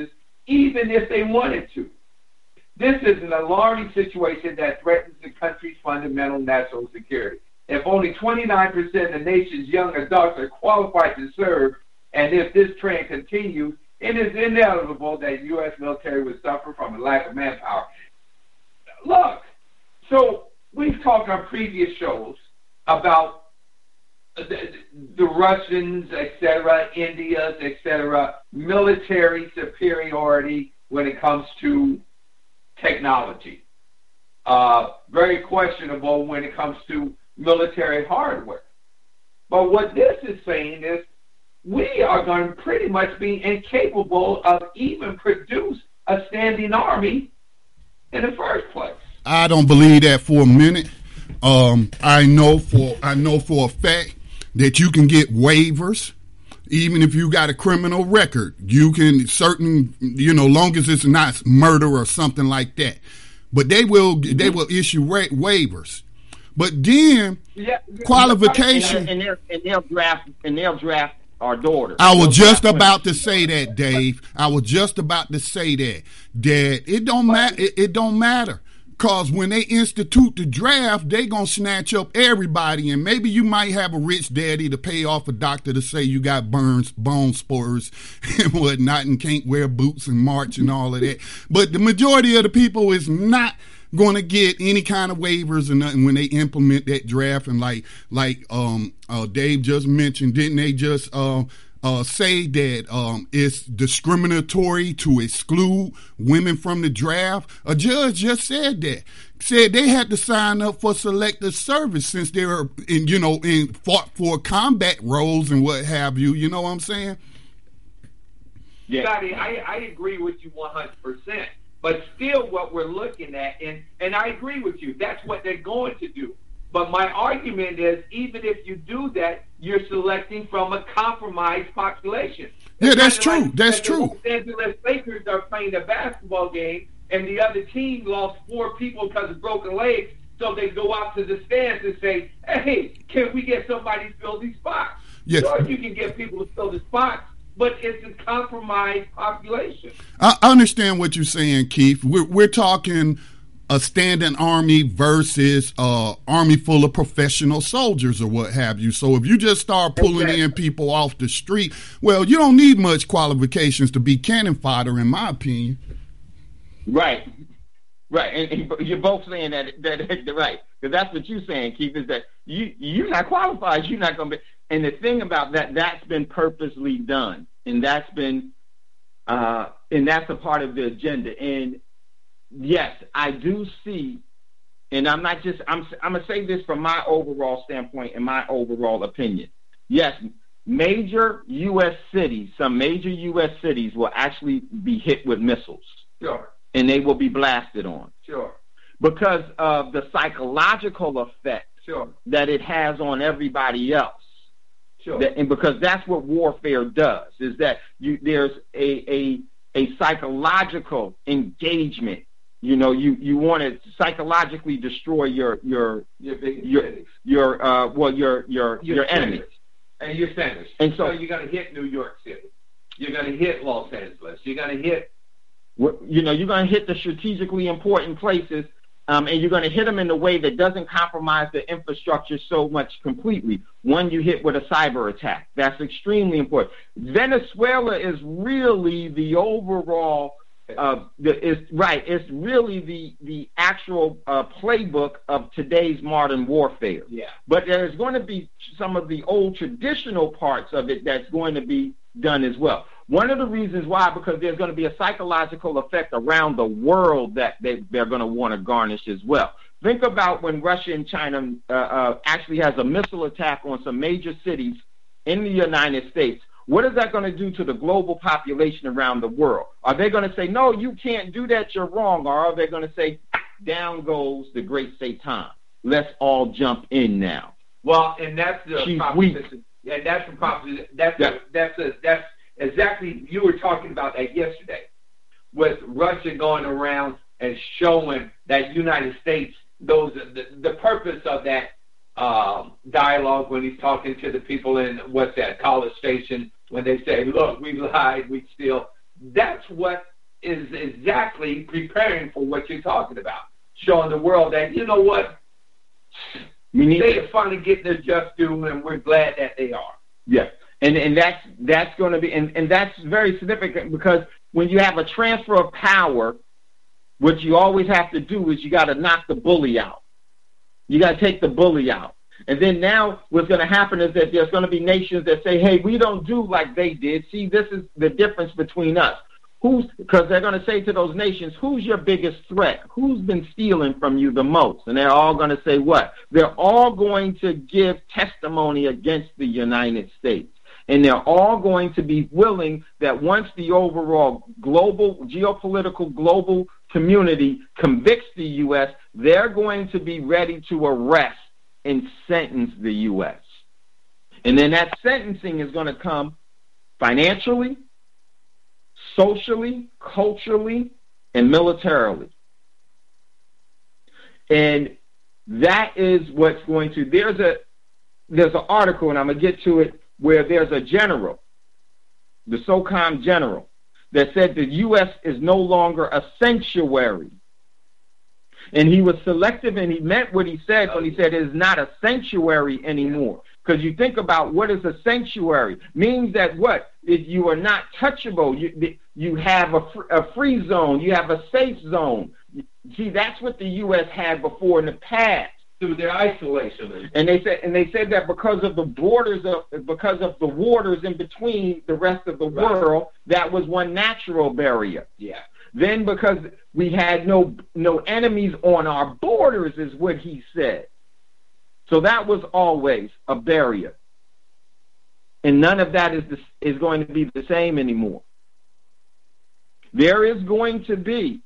even if they wanted to. This is an alarming situation that threatens the country's fundamental national security. If only twenty-nine percent of the nation's young adults are qualified to serve, and if this trend continues, it is inevitable that U S military would suffer from a lack of manpower. Look, so we've talked on previous shows about the, the Russians, et cetera, India's, et cetera, military superiority when it comes to technology. Uh, very questionable when it comes to military hardware. But what this is saying is we are going to pretty much be incapable of even produce a standing army in the first place. I don't believe that for a minute. Um, I know for I know for a fact that you can get waivers, even if you got a criminal record. You can certain, you know, long as it's not murder or something like that. But they will they will issue wa- waivers. But then Yeah, qualification. and, and, they'll, and they'll draft and they'll draft our daughter. I was They'll just draft about women. to say that, Dave. I was just about to say that that it don't matter. It, it don't matter. Because when they institute the draft, they going to snatch up everybody. And maybe you might have a rich daddy to pay off a doctor to say you got burns, bone spurs and whatnot and can't wear boots and march and all of that. But the majority of the people is not going to get any kind of waivers and nothing when they implement that draft. And like like um uh, Dave just mentioned, didn't they just uh, uh, say that um, it's discriminatory to exclude women from the draft? A judge just said that. Said they had to sign up for selective service since they were in, you know, in fought for combat roles and what have you. You know what I'm saying? Yeah. Scotty, I, I agree with you one hundred percent. But still what we're looking at, and, and I agree with you, that's what they're going to do. But my argument is, even if you do that, you're selecting from a compromised population. Yeah, It's that's kinda true. like That's the true. Los Angeles Lakers are playing a basketball game, and the other team lost four people because of broken legs, so they go out to the stands and say, hey, can we get somebody to fill these spots? Yes. Sure, you can get people to fill the spots, but it's a compromised population. I understand what you're saying, Keith. We're, we're talking a standing army versus uh army full of professional soldiers or what have you. So if you just start pulling Exactly. in people off the street, well, you don't need much qualifications to be cannon fodder, in my opinion. Right, right, and, and you're both saying that that, that right, because that's what you're saying, Keith, is that you you're not qualified, you're not going to be. And the thing about that, that's been purposely done, and that's been, uh, and that's a part of the agenda. And yes, I do see, and I'm not just I'm I'm gonna say this from my overall standpoint and my overall opinion. Yes, major U S cities, some major U S cities will actually be hit with missiles. Sure, And they will be blasted on sure, because of the psychological effect sure, that it has on everybody else. sure. That- and because that's what warfare does, is that you there's a a, a psychological engagement. You know, you, you want to psychologically destroy your your Your big your cities. your uh well your your your, enemy. centers. And your centers. And so- so you're going to hit New York City. You're going to hit Los Angeles. You're going to hit. You know, you're going to hit the strategically important places, um, and you're going to hit them in a way that doesn't compromise the infrastructure so much completely. One, you hit with a cyber attack. That's extremely important. Venezuela is really the overall, uh, the, is right. It's really the the actual uh, playbook of today's modern warfare. Yeah. But there's going to be some of the old traditional parts of it that's going to be done as well. One of the reasons why, because there's going to be a psychological effect around the world that they, they're going to want to garnish as well. Think about when Russia and China uh, uh, actually has a missile attack on some major cities in the United States. What is that going to do to the global population around the world? Are they going to say, no, you can't do that, you're wrong? Or are they going to say, down goes the great Satan. Let's all jump in now. Well, and that's the She's proposition. Yeah, that's the proposition. That's Yeah. a, that's a, that's exactly. You were talking about that yesterday, with Russia going around and showing that United States. Those the, the purpose of that um, dialogue when he's talking to the people in what's that College Station when they say, "Look, we lied, we still." That's what is exactly preparing for what you're talking about, showing the world that, you know what, we need they are finally getting their just due, and we're glad that they are. Yeah, and and that's that's going to be, and, and that's very significant, because when you have a transfer of power, what you always have to do is you got to knock the bully out. You got to take the bully out. And then now what's going to happen is that there's going to be nations that say, hey, we don't do like they did. See, this is the difference between us. Who's, because they're going to say to those nations, who's your biggest threat? Who's been stealing from you the most? And they're all going to say what? They're all going to give testimony against the United States. And they're all going to be willing that once the overall global, geopolitical global community convicts the U S, they're going to be ready to arrest and sentence the U S. And then that sentencing is going to come financially, socially, culturally, and militarily. And that is what's going to, there's a there's an article, and I'm going to get to it, where there's a general, the SOCOM general, that said the U S is no longer a sanctuary. And he was selective, and he meant what he said when he said it is not a sanctuary anymore. Because you think about what is a sanctuary. Means that what? If you are not touchable. You, you have a, a free zone. You have a safe zone. See, that's what the U S had before in the past. Through their isolation. And they said and they said that because of the borders of because of the waters in between the rest of the right. world, that was one natural barrier. Yeah. Then because we had no no enemies on our borders, is what he said. So that was always a barrier. And none of that is the, is going to be the same anymore. There is going to be,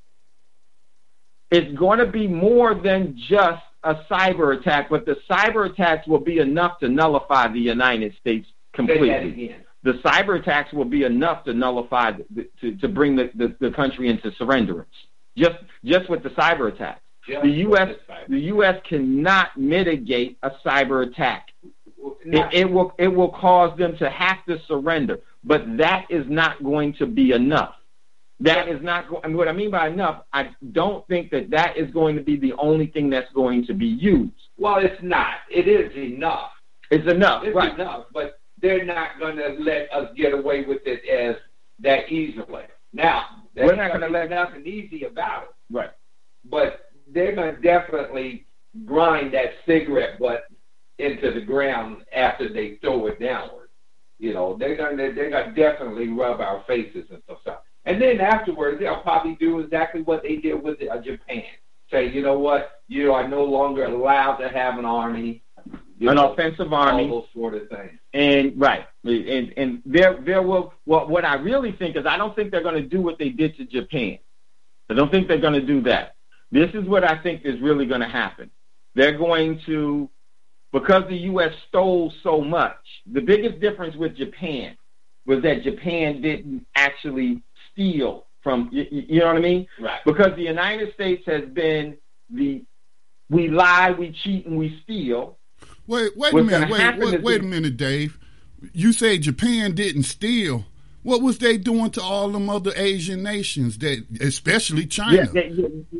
it's going to be more than just a cyber attack, but the cyber attacks will be enough to nullify the United States completely. The cyber attacks will be enough to nullify, the, to, to bring the, the, the country into surrenderance, just just with the cyber attacks. Just the U S the, the U S cannot mitigate a cyber attack. It, it will it will cause them to have to surrender, but that is not going to be enough. That is not, I mean, what I mean by enough, I don't think that that is going to be the only thing that's going to be used. Well, it's not. It is enough. It's enough, It's right. enough, but they're not going to let us get away with it as that easily. Now, we're not going to let let nothing easy about it. Right. But they're going to definitely grind that cigarette butt into the ground after they throw it downward. You know, they're going to they're going to definitely rub our faces and stuff. And then afterwards, they'll probably do exactly what they did with uh, Japan. Say, you know what, you are no longer allowed to have an army. You an know, offensive army. all those sort of things. And right, and and there there will. Well, what I really think is, I don't think they're going to do what they did to Japan. I don't think they're going to do that. This is what I think is really going to happen. They're going to, because the U S stole so much. The biggest difference with Japan was that Japan didn't actually steal from. You, you know what I mean? Right. Because the United States has been the we lie, we cheat, and we steal. Wait, wait a What's minute. gonna Wait, happen wait, is wait a that- minute, Dave. You say Japan didn't steal. What was they doing to all them other Asian nations, that, especially China? Yeah, they- yeah,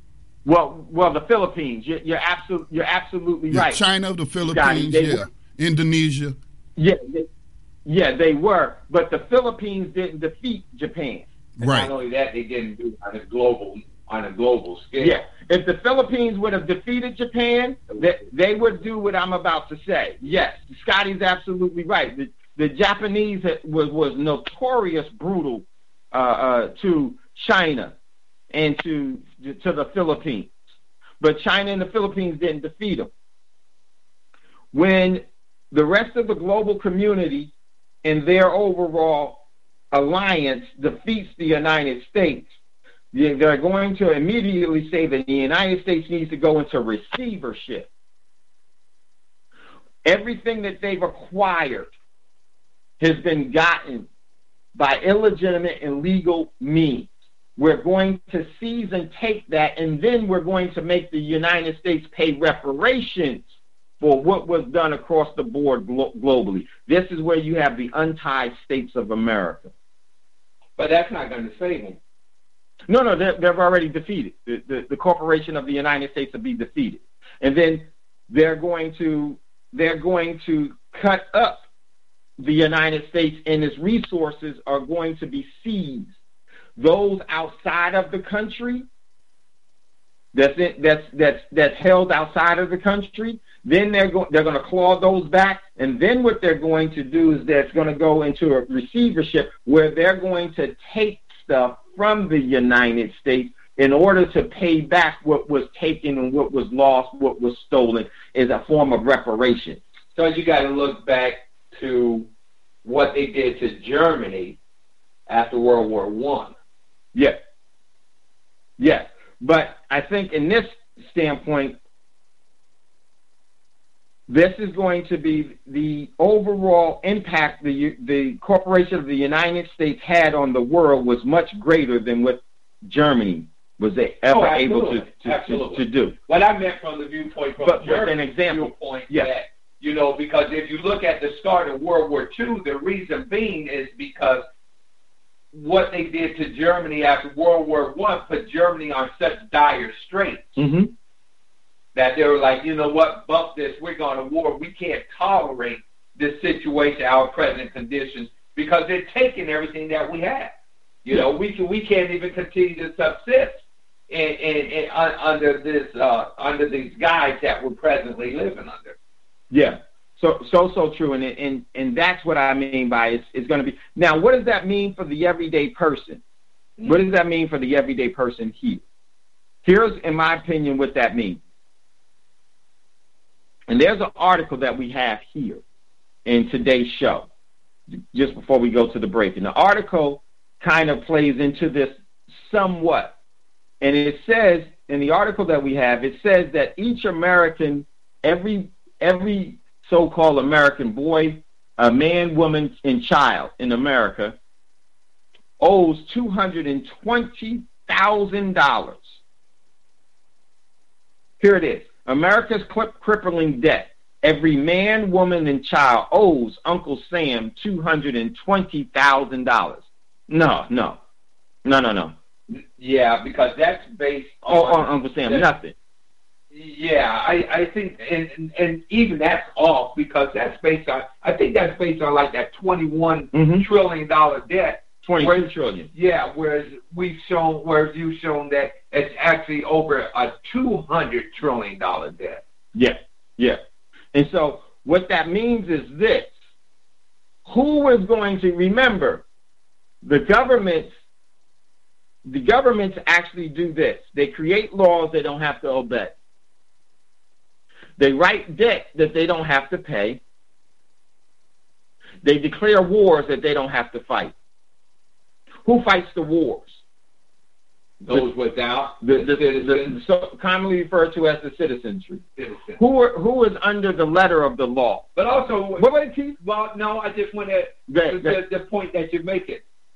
well, well, the Philippines. You're, you're absolutely, you're absolutely Yeah, right. China, the Philippines, Scotty, they yeah, were- Indonesia. Yeah, they, yeah, they were, but the Philippines didn't defeat Japan. And Right. not only that, they didn't do it on a global on a global scale. Yeah, if the Philippines would have defeated Japan, they, they would do what I'm about to say. Yes, Scotty's absolutely right. The, the Japanese had, was was notorious brutal uh, uh, to China and to to the Philippines, but China and the Philippines didn't defeat them. When the rest of the global community and their overall alliance defeats the United States, they're going to immediately say that the United States needs to go into receivership. Everything that they've acquired has been gotten by illegitimate and legal means. We're going to seize and take that, and then we're going to make the United States pay reparations for what was done across the board glo- globally. This is where you have the untied states of America. But that's not going to save them. No, no, they're, they're already defeated. The, the, the corporation of the United States will be defeated. And then they're going to they're going to cut up the United States, and its resources are going to be seized. Those outside of the country, that's it, that's that's that's held outside of the country, then they're going they're going to claw those back, and then what they're going to do is that's going to go into a receivership where they're going to take stuff from the United States in order to pay back what was taken and what was lost, what was stolen, is a form of reparation. So you got to look back to what they did to Germany after World War One. Yes. Yes. But I think in this standpoint, this is going to be the overall impact the the corporation of the United States had on the world was much greater than what Germany was they ever oh, able to to, to to do. What I meant from the viewpoint from but, Germany's but an example, viewpoint, yes. that, you know, because if you look at the start of World War Two, the reason being is because what they did to Germany after World War One put Germany on such dire straits mm-hmm. that they were like, you know what, bump this, we're going to war. We can't tolerate this situation, our present conditions, because they're taking everything that we have. You know, we can we can't even continue to subsist in, in, in, un, under this uh, under these guys that we're presently living under. Yeah. So, so, so true, and and and that's what I mean by it's, it's going to be. Now, what does that mean for the everyday person? What does that mean for the everyday person here? Here's, in my opinion, what that means. And there's an article that we have here in today's show, just before we go to the break. And the article kind of plays into this somewhat. And it says, in the article that we have, it says that each American, every every so-called American boy, a man, woman, and child in America owes two hundred twenty thousand dollars. Here it is. America's crippling debt. Every man, woman, and child owes Uncle Sam two hundred twenty thousand dollars. No, no. No, no, no. Yeah, because that's based on... Oh, on Uncle Sam, nothing. Yeah, I, I think, and and even that's off because that's based on, I think that's based on like that twenty-one mm-hmm. trillion dollar debt. twenty-two whereas, trillion. Yeah, whereas we've shown, whereas you've shown that it's actually over a two hundred trillion dollar debt. Yeah, yeah. And so what that means is this: who is going to remember? The governments. The governments actually do this. They create laws they don't have to obey. They write debt that they don't have to pay. They declare wars that they don't have to fight. Who fights the wars? Those the, without the, the, the, the so commonly referred to as the citizenry. Citizen. Who are, who is under the letter of the law? But also, what was it, well, no, I just want to the, the, the point that you're making.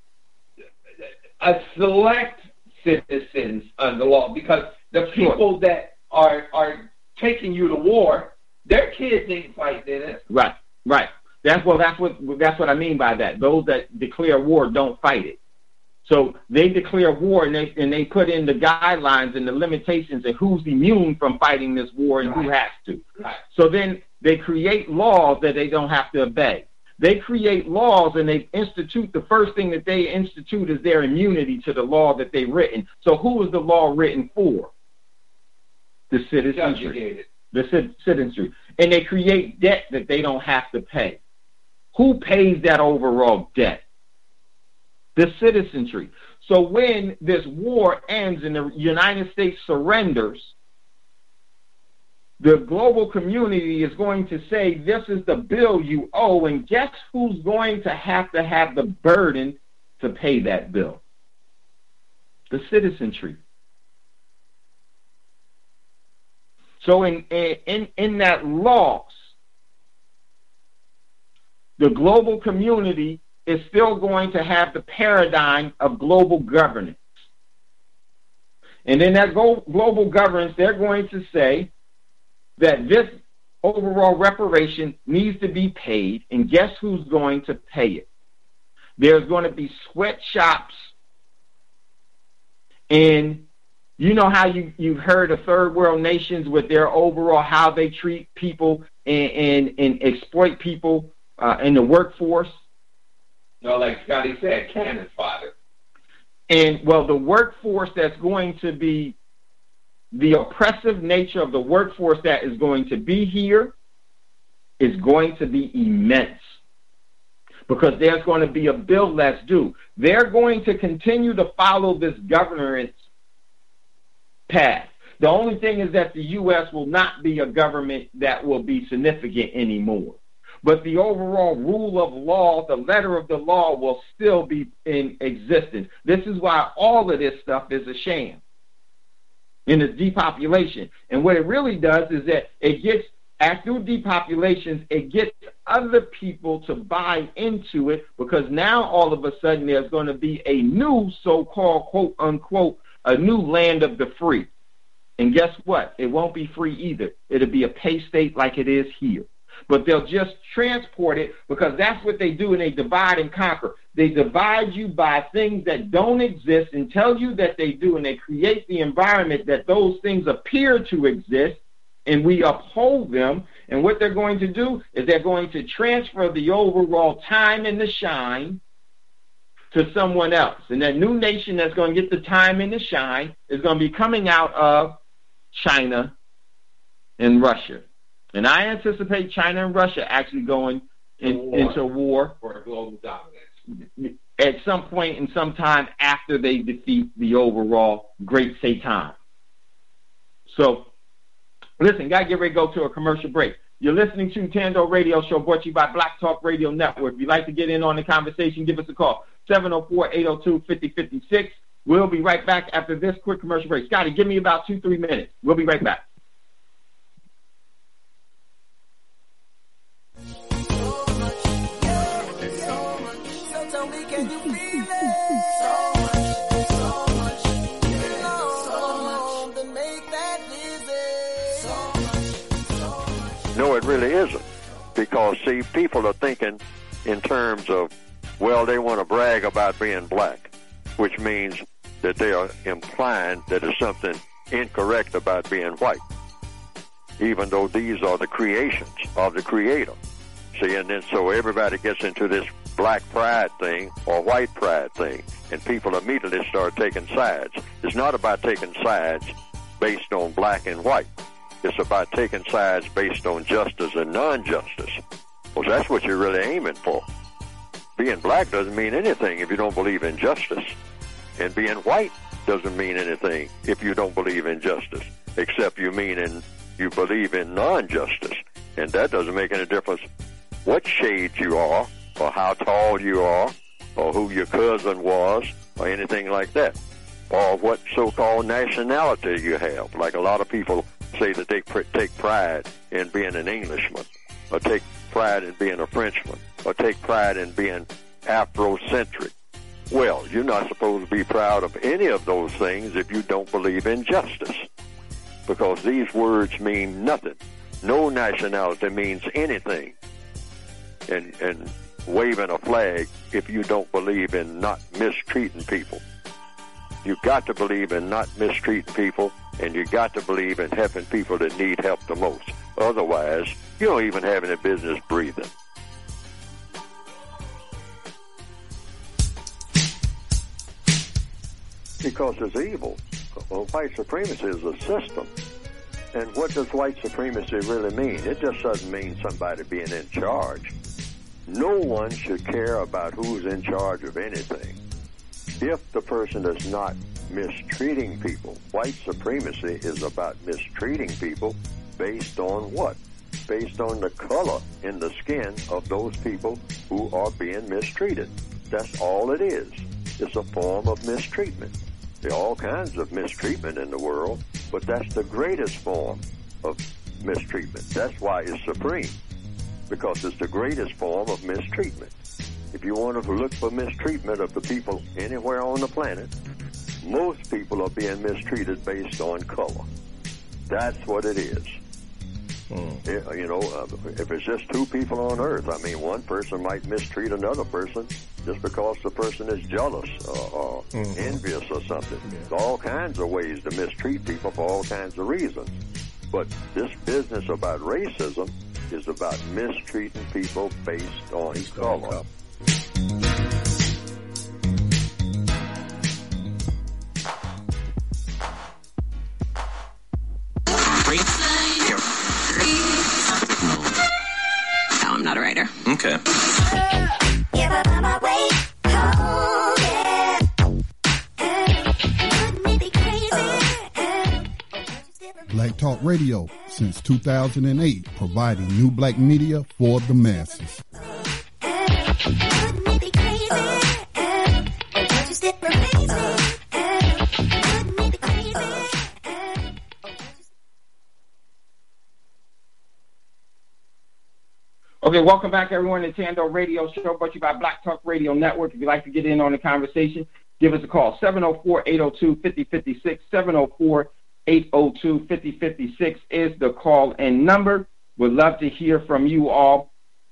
A select citizens under law, because the people sure. that are are taking you to war, their kids ain't fighting in it. Right, right. That's well. That's what that's what I mean by that. Those that declare war don't fight it. So they declare war and they and they put in the guidelines and the limitations of who's immune from fighting this war and right. who has to. Right. So then they create laws that they don't have to obey. They create laws and they institute, the first thing that they institute is their immunity to the law that they've written. So who is the law written for? The citizenry. The citizenry. And they create debt that they don't have to pay. Who pays that overall debt? The citizenry. So when this war ends and the United States surrenders, the global community is going to say, this is the bill you owe, and guess who's going to have to have the burden to pay that bill? The citizenry. So in, in, in that loss, the global community is still going to have the paradigm of global governance. And in that global governance, they're going to say that this overall reparation needs to be paid, and guess who's going to pay it? There's going to be sweatshops And you know how you, you've heard of third world nations with their overall how they treat people and, and, and exploit people uh, in the workforce? No, like Scotty said, cannon fodder. And, well, the workforce that's going to be, the oppressive nature of the workforce that is going to be here is going to be immense, because there's going to be a bill that's due. They're going to continue to follow this governance path. The only thing is that the U S will not be a government that will be significant anymore. But the overall rule of law, the letter of the law, will still be in existence. This is why all of this stuff is a sham in the depopulation. And what it really does is that it gets, as through depopulations, it gets other people to buy into it, because now all of a sudden there's going to be a new so-called, quote unquote, a new land of the free. And guess what? It won't be free either. It'll be a pay state like it is here. But they'll just transport it, because that's what they do, and they divide and conquer. They divide you by things that don't exist and tell you that they do, and they create the environment that those things appear to exist, and we uphold them. And what they're going to do is they're going to transfer the overall time and the shine to someone else. And that new nation that's going to get the time and the shine is going to be coming out of China and Russia. And I anticipate China and Russia actually going in, war. into war for global dominance at some point in some time after they defeat the overall Great Satan. So, listen, got to get ready to go to a commercial break. You're listening to Tando Radio Show, brought to you by Black Talk Radio Network. If you'd like to get in on the conversation, give us a call, seven oh four, eight oh two, five oh five six. We'll be right back after this quick commercial break. Scotty, give me about two, three minutes. We'll be right back. No, it really isn't. Because, see, people are thinking in terms of, well, they want to brag about being black, which means that they are implying that there's something incorrect about being white, even though these are the creations of the Creator. See, and then so everybody gets into this black pride thing or white pride thing, and people immediately start taking sides. It's not about taking sides based on black and white. It's about taking sides based on justice and non-justice. Well, that's what you're really aiming for. Being black doesn't mean anything if you don't believe in justice. And being white doesn't mean anything if you don't believe in justice, except you mean in, you believe in non-justice. And that doesn't make any difference what shade you are, or how tall you are, or who your cousin was, or anything like that, or what so-called nationality you have. Like a lot of people say that they pr- take pride in being an Englishman, or take pride in being a Frenchman, or take pride in being Afrocentric. Well, you're not supposed to be proud of any of those things if you don't believe in justice, because these words mean nothing. No nationality means anything. And, and waving a flag if you don't believe in not mistreating people. You got to believe in not mistreating people, and you got to believe in helping people that need help the most. Otherwise, you don't even have any business breathing. Because it's evil. Well, white supremacy is a system. And what does white supremacy really mean? It just doesn't mean somebody being in charge. No one should care about who's in charge of anything if the person is not mistreating people. White supremacy is about mistreating people based on what? Based on the color in the skin of those people who are being mistreated. That's all it is. It's a form of mistreatment. There are all kinds of mistreatment in the world, but that's the greatest form of mistreatment. That's why it's supreme, because it's the greatest form of mistreatment. If you want to look for mistreatment of the people anywhere on the planet, most people are being mistreated based on color. That's what it is. Hmm. It, you know, uh, if it's just two people on earth, I mean, one person might mistreat another person just because the person is jealous or, or mm-hmm. envious or something. Yeah. There's all kinds of ways to mistreat people for all kinds of reasons. But this business about racism is about mistreating people based on color. No, I'm not a writer. Okay. Black Talk Radio since two thousand eight, providing new black media for the masses. Okay, welcome back, everyone, to Tando Radio Show, brought to you by Black Talk Radio Network. If you'd like to get in on the conversation, give us a call, seven oh four, eight oh two, five oh five six, seven oh four, eight oh two, five oh five six is the call-in number. Would love to hear from you all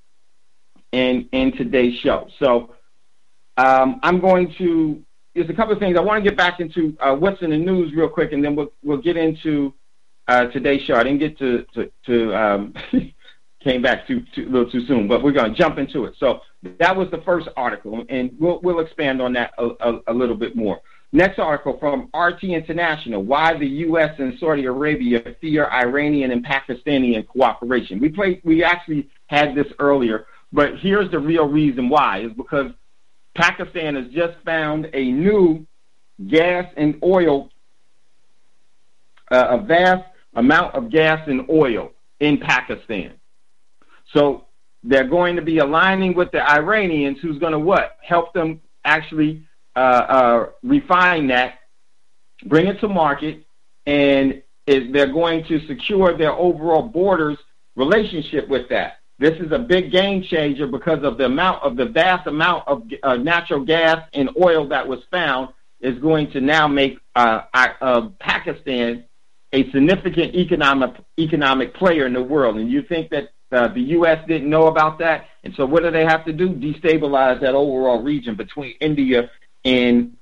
in, in today's show. So um, I'm going to, there's a couple of things. I want to get back into uh, what's in the news real quick, and then we'll, we'll get into uh, today's show. I didn't get to, to, to um, came back too, too, a little too soon, but we're going to jump into it. So that was the first article, and we'll, we'll expand on that a, a, a little bit more. Next article from R T International, why the U S and Saudi Arabia fear Iranian and Pakistani cooperation. We played, we actually had this earlier, but here's the real reason why, is because Pakistan has just found a new gas and oil, uh, a vast amount of gas and oil in Pakistan. So they're going to be aligning with the Iranians, who's going to what? Help them actually uh, uh, refine that, bring it to market, and is, they're going to secure their overall borders relationship with that. This is a big game changer because of the amount of the vast amount of uh, natural gas and oil that was found is going to now make uh, uh, Pakistan a significant economic economic player in the world. And you think that Uh, the U S didn't know about that, and so what do they have to do? Destabilize that overall region between India and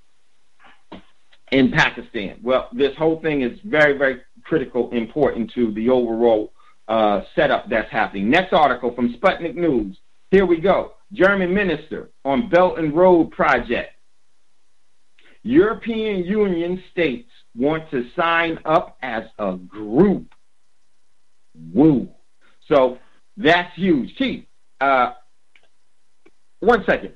and Pakistan. Well, this whole thing is very, very critical, important to the overall uh, setup that's happening. Next article from Sputnik News. Here we go. German minister on Belt and Road project. European Union states want to sign up as a group. Woo. So that's huge. Keith, uh, one second.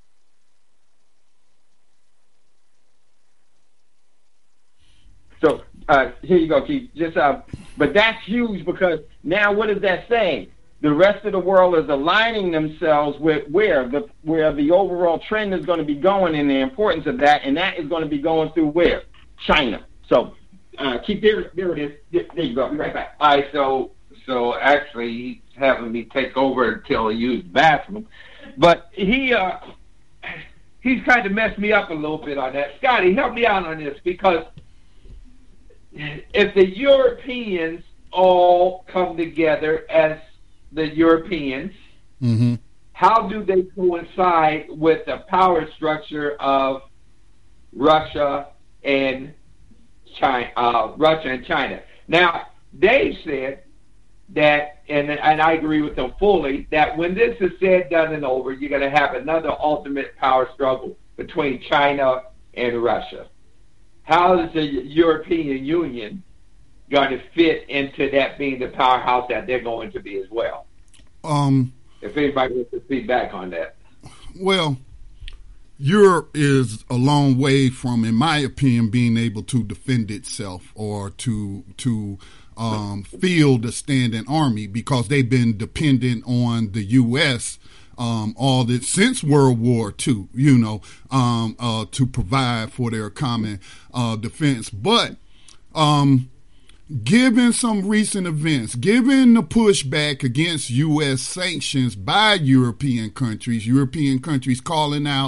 So uh, here you go, Keith. Just, uh, but that's huge because now what is that saying? The rest of the world is aligning themselves with where the where the overall trend is going to be going and the importance of that, and that is going to be going through where? China. So, uh, Keith, there, there it is. There, there you go. Be right back. All right, so so actually he's having me take over until he used the bathroom, but he uh, he's kind of messed me up a little bit on that. Scotty, help me out on this, because if the Europeans all come together as the Europeans, mm-hmm. how do they coincide with the power structure of Russia and China? Uh, Russia and China. Now, Dave said that, and, and I agree with them fully, that when this is said, done, and over, you're going to have another ultimate power struggle between China and Russia. How is the European Union going to fit into that being the powerhouse that they're going to be as well? Um, if anybody wants to speak back on that. Well, Europe is a long way from, in my opinion, being able to defend itself or to to um, field a standing army, because they've been dependent on the U S Um, all this since World War Two, you know, um, uh, to provide for their common uh, defense. But um, given some recent events, given the pushback against U S sanctions by European countries, European countries calling out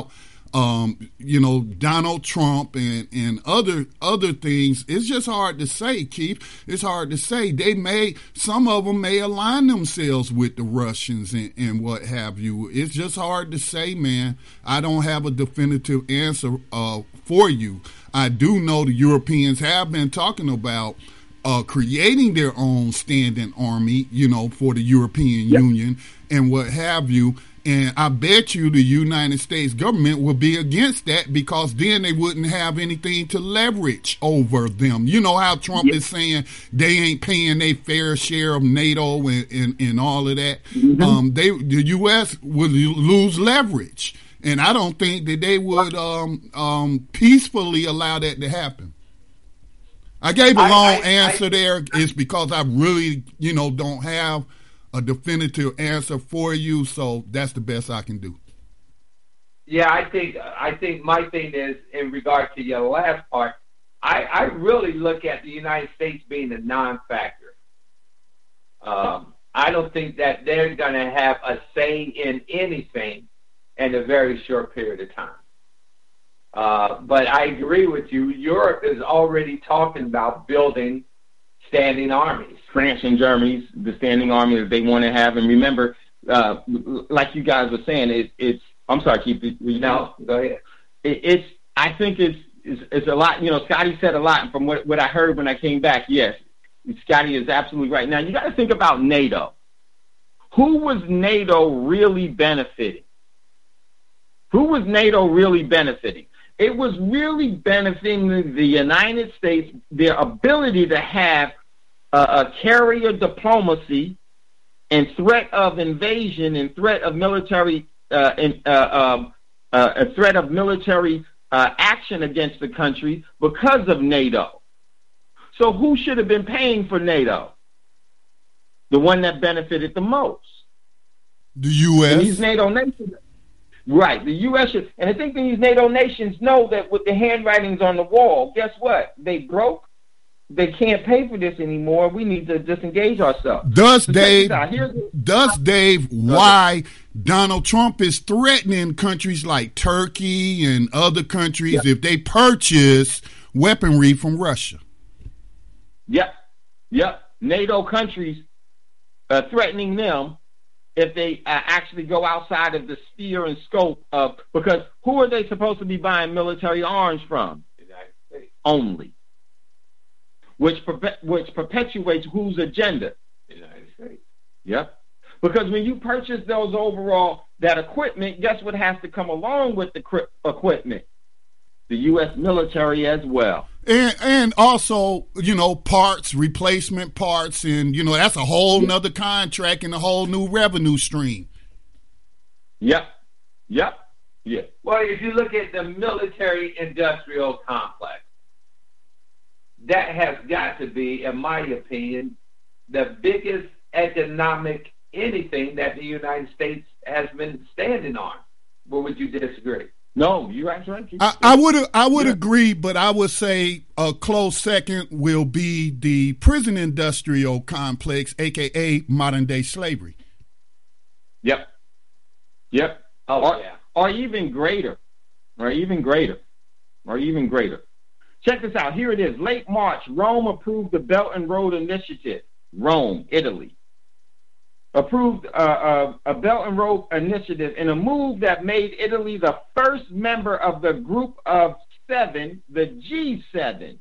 um, you know, Donald Trump and, and other other things. It's just hard to say, Keith. It's hard to say. They may, some of them may align themselves with the Russians and, and what have you. It's just hard to say, man. I don't have a definitive answer uh, for you. I do know the Europeans have been talking about uh, creating their own standing army, you know, for the European yep. Union and what have you. And I bet you the United States government would be against that, because then they wouldn't have anything to leverage over them. You know how Trump yep. is saying they ain't paying their fair share of NATO and, and, and all of that. Mm-hmm. Um, they the U S would lose leverage. And I don't think that they would um, um, peacefully allow that to happen. I gave a long I, I, answer I, there. It's because I really, you know, don't have a definitive answer for you, so that's the best I can do. Yeah, I think I think my thing is, in regard to your last part, I, I really look at the United States being a non-factor. Um, I don't think that they're going to have a say in anything in a very short period of time. Uh, but I agree with you. Europe is already talking about building standing armies. France and Germany's the standing army that they want to have. And remember, uh, like you guys were saying, it, it's, I'm sorry, keep it. No, go ahead. It, it's, I think it's, it's, it's a lot, you know, Scotty said a lot, and from what, what I heard when I came back, yes, Scotty is absolutely right. Now, you got to think about NATO. Who was NATO really benefiting? Who was NATO really benefiting? It was really benefiting the United States, their ability to have a, a carrier diplomacy and threat of invasion and threat of military uh, and, uh, um, uh, a threat of military uh, action against the country because of NATO. So who should have been paying for NATO? The one that benefited the most. The U S. And these NATO nations. Right, the U S should, and I think these NATO nations know that with the handwritings on the wall, guess what? They broke. They can't pay for this anymore. We need to disengage ourselves. Does so Dave? The, does Dave? Why Donald Trump is threatening countries like Turkey and other countries yep. if they purchase weaponry from Russia? Yep, yep. NATO countries uh, threatening them if they uh, actually go outside of the sphere and scope of, because who are they supposed to be buying military arms from? Only. Which which perpetuates whose agenda? United States. Yep. Because when you purchase those overall, that equipment, guess what has to come along with the equipment? The U S military as well. And and also, you know, parts, replacement parts, and, you know, that's a whole nother contract and a whole new revenue stream. Yep. Yep. Yeah. Well, if you look at the military-industrial complex, that has got to be, in my opinion, the biggest economic anything that the United States has been standing on. Or would you disagree? No, you're right. I, I would I would yeah. agree, but I would say a close second will be the prison industrial complex, aka modern day slavery. Yep. Yep. Oh or, yeah. Or even greater, or even greater, or even greater. Check this out. Here it is. Late March, Rome approved the Belt and Road Initiative. Rome, Italy. Approved uh, uh, a Belt and Road Initiative in a move that made Italy the first member of the group of seven, the G seven,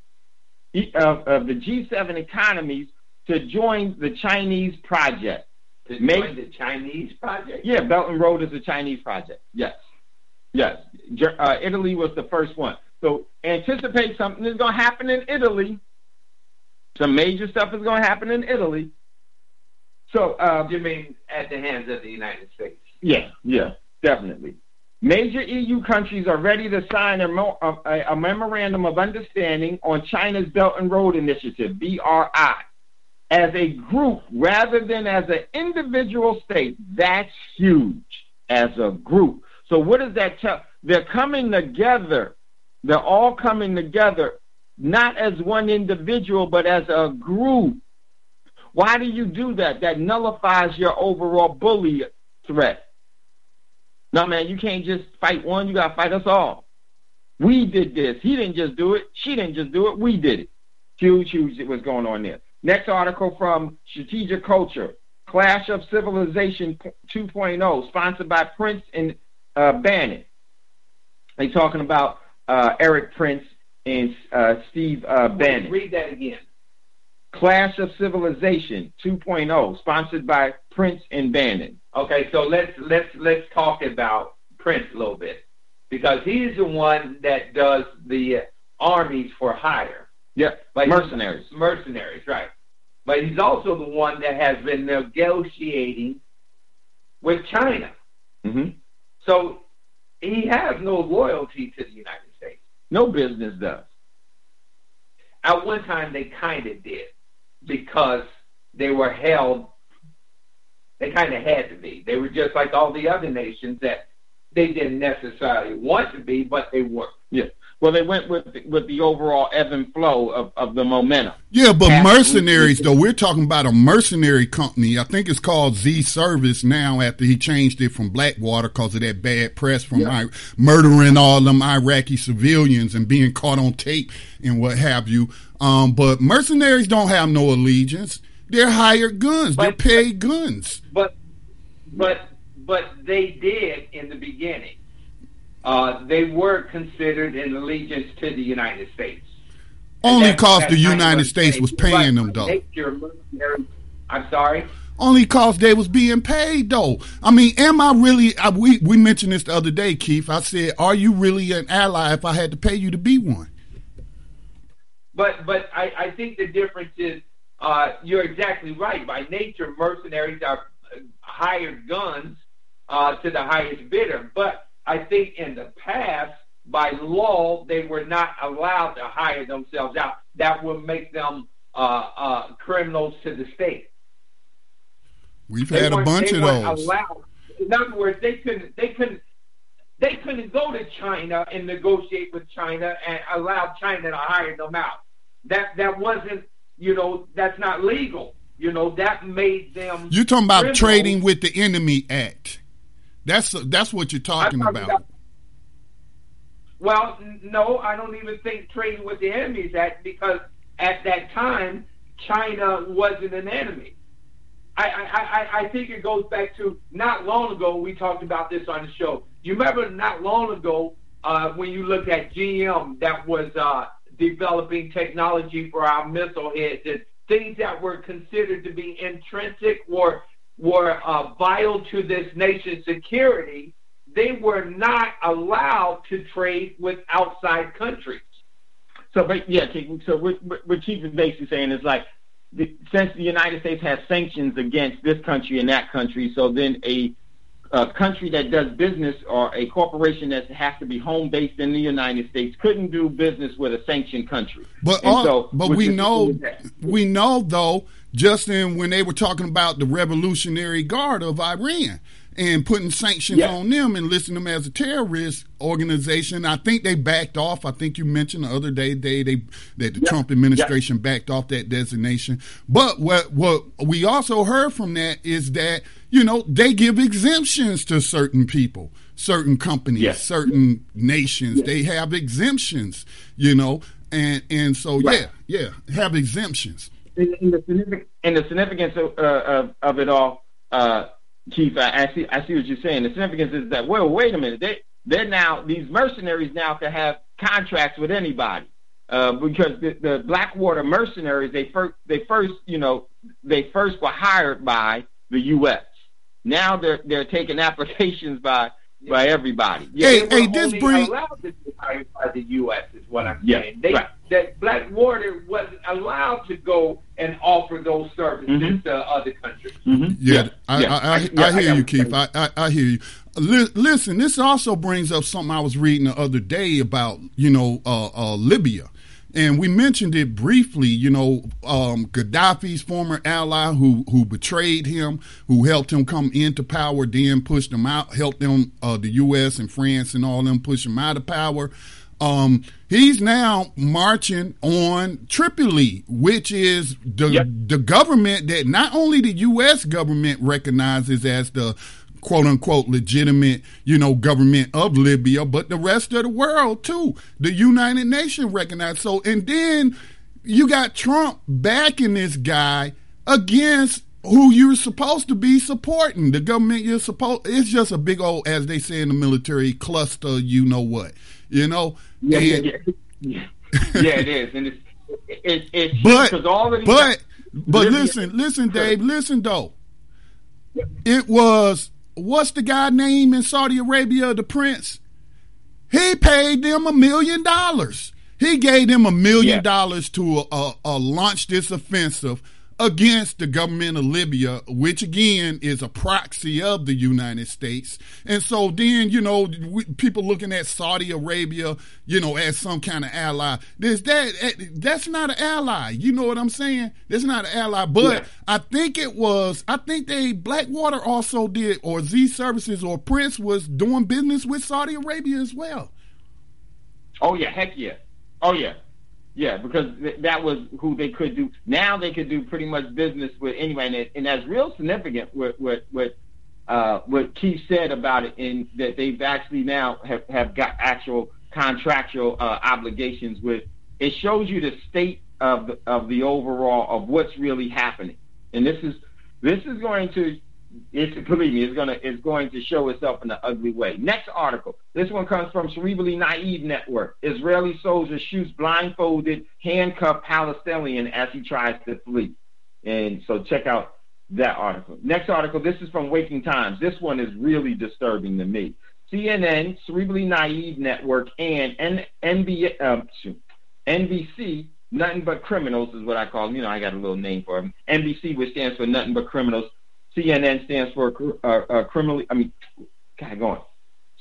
of, of the G seven economies to join the Chinese project. To join the Chinese project? Yeah, Belt and Road is a Chinese project. Yes. Yes. Uh, Italy was the first one. So anticipate something is going to happen in Italy. Some major stuff is going to happen in Italy. So, uh, you mean at the hands of the United States? Yeah, yeah, definitely. Major E U countries are ready to sign a, mo- a, a memorandum of understanding on China's Belt and Road Initiative, B R I, as a group rather than as an individual state. That's huge, as a group. So what does that tell? They're coming together. They're all coming together, not as one individual, but as a group. Why do you do that? That nullifies your overall bully threat. No, man, you can't just fight one. You got to fight us all. We did this. He didn't just do it. She didn't just do it. We did it. Huge, huge what's going on there. Next article from Strategic Culture. Clash of Civilization two point oh, sponsored by Prince and uh, Bannon. They talking about uh, Eric Prince and uh, Steve uh, Bannon. Read that again. Clash of Civilization two point oh, sponsored by Prince and Bannon. Okay, so let's let's let's talk about Prince a little bit, because he's the one that does the armies for hire. Yeah, like mercenaries. Mercenaries, right. But he's also the one that has been negotiating with China. Mm-hmm. So he has no loyalty to the United States. No business does. At one time, they kind of did, because they were held, they kind of had to be. They were just like all the other nations that they didn't necessarily want to be, but they were. Yeah. Well, they went with with the overall ebb and flow of, of the momentum. Yeah, but Past mercenaries, though, we're talking about a mercenary company. I think it's called Z Service now after he changed it from Blackwater because of that bad press from yeah. I, murdering all them Iraqi civilians and being caught on tape and what have you. Um, but mercenaries don't have no allegiance. They're hired guns. But, They're paid guns. But, but, but they did in the beginning. Uh, they were considered an allegiance to the United States. Only because the United States was paying them, though. I'm sorry? Only because they was being paid, though. I mean, am I really, I, we, we mentioned this the other day, Keith. I said, are you really an ally if I had to pay you to be one? But but I, I think the difference is, uh, you're exactly right. By nature, mercenaries are hired guns uh, to the highest bidder. But I think in the past, by law, they were not allowed to hire themselves out. That would make them uh, uh, criminals to the state. We've they had a bunch of those. Allowed. In other words, they couldn't. They couldn't. They couldn't go to China and negotiate with China and allow China to hire them out. That that wasn't. You know, that's not legal. You know, that made them. You're talking about criminals. Trading with the Enemy Act. That's that's what you're talking about. about. Well, no, I don't even think trading with the Enemies Act, because at that time China wasn't an enemy. I, I, I, I think it goes back to not long ago. We talked about this on the show. You remember not long ago uh, when you looked at G M that was uh, developing technology for our missile heads and things that were considered to be intrinsic or were uh, vital to this nation's security. They were not allowed to trade with outside countries. So, but yeah, so what, what Chief is basically saying is like, the, since the United States has sanctions against this country and that country, so then a, a country that does business or a corporation that has to be home based in the United States couldn't do business with a sanctioned country. But all, so, but we know we know though. Justin, when they were talking about the Revolutionary Guard of Iran and putting sanctions yeah. on them and listing them as a terrorist organization, I think they backed off. I think you mentioned the other day, day they, that the yeah. Trump administration yeah. backed off that designation. But what what we also heard from that is that, you know, they give exemptions to certain people, certain companies, yeah. certain nations. Yeah. They have exemptions, you know, and, and so, right. yeah, yeah, have exemptions. In the, significance, in the significance of, uh, of, of it all, uh, Chief, I, I see. I see what you're saying. The significance is that, well, wait a minute. They, they're now these mercenaries now can have contracts with anybody uh, because the, the Blackwater mercenaries they first they first you know they first were hired by the U S. Now they're they're taking applications by by everybody. Yeah, hey, hey, this brings allowed to be hired by the U S is what I'm yeah, saying. They, right. That Blackwater wasn't allowed to go and offer those services mm-hmm. to other countries. Mm-hmm. Yeah, yeah, I, yeah. I, I, I, yeah, I hear I you, Keith. I, I, I hear you. L- listen, this also brings up something I was reading the other day about, you know, uh, uh, Libya. And we mentioned it briefly, you know, um, Gaddafi's former ally who who betrayed him, who helped him come into power, then pushed him out, helped them, uh, the U S and France and all them push him out of power. Um, he's now marching on Tripoli, which is the yep. the government that not only the U S government recognizes as the quote unquote legitimate, you know, government of Libya, but the rest of the world too. The United Nations recognized. So, and then you got Trump backing this guy against who you're supposed to be supporting. The government you're supposed, it's just a big old, as they say in the military, cluster, you know what, you know? Yeah, and, yeah, yeah. yeah, it is. And it's, it, it's but, already but, but Libya, listen, listen, Dave, listen though. It was, what's the guy name in Saudi Arabia, the prince? He paid them a million dollars. He gave them a million dollars to uh, uh, launch this offensive against the government of Libya, which again is a proxy of the United States. And so then, you know, we, people looking at Saudi Arabia, you know, as some kind of ally. There's that, that's not an ally. You know what I'm saying? That's not an ally. But yeah. I think it was, I think they, Blackwater also did, or Z Services or Prince was doing business with Saudi Arabia as well. Oh, yeah. Heck yeah. Oh, yeah. Yeah, because th- that was who they could do. Now they could do pretty much business with anyway, and, it, and that's real significant what what what, uh, what Keith said about it, in that they've actually now have, have got actual contractual uh, obligations with. It shows you the state of the, of the overall of what's really happening, and this is this is going to. It's, believe me, it's gonna it's going to show itself in an ugly way. Next article. This one comes from Cerebrally Naive Network. Israeli soldier shoots blindfolded, handcuffed Palestinian as he tries to flee. And so check out that article. Next article. This is from Waking Times. This one is really disturbing to me. C N N, Cerebrally Naive Network, and N- NB, um, N B C, Nothing But Criminals is what I call them. You know, I got a little name for them. N B C, which stands for Nothing But Criminals. C N N stands for uh, uh, criminally, I mean, kind of going.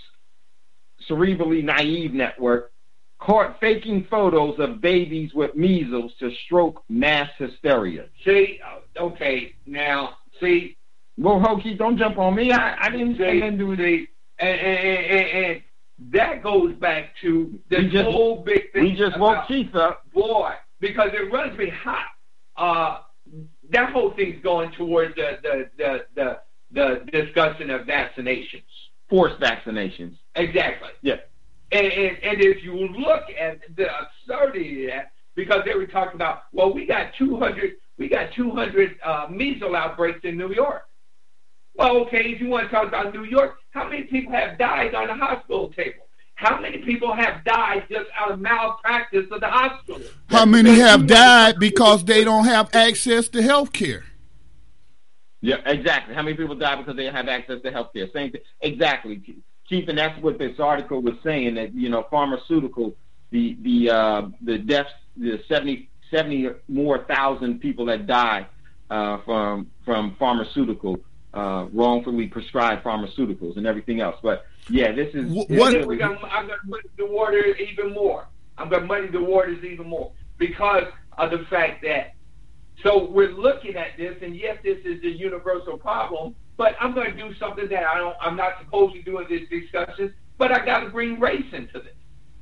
Cerebrally Naive Network, caught faking photos of babies with measles to stroke mass hysteria. See, okay, now, see. Well, Hokey, don't jump on me. I, I didn't say anything to do with it. And, and, and, and that goes back to the we just, whole big thing. We just woke Keith up. Boy, because it runs me hot. Uh, That whole thing's going towards the the, the the the discussion of vaccinations, forced vaccinations. Exactly. Yeah. And, and and if you look at the absurdity of that, because they were talking about, well, we got two hundred we got two hundred uh, measles outbreaks in New York. Well, okay, if you want to talk about New York, how many people have died on the hospital table? How many people have died just out of malpractice of the hospital? How many have died because they don't have access to health care? Yeah, exactly. How many people die because they don't have access to health care? Same thing. Exactly, Chief, and that's what this article was saying, that, you know, pharmaceutical, the the uh, the deaths, the seventy, seventy more thousand people that die uh, from from pharmaceutical, uh, wrongfully prescribed pharmaceuticals and everything else. But yeah, this is. What? This, we got, I'm going to muddy the water even more. I'm going to muddy the waters even more because of the fact that. So we're looking at this, and yes, this is a universal problem. But I'm going to do something that I don't. I'm not supposed to do in this discussion. But I got to bring race into this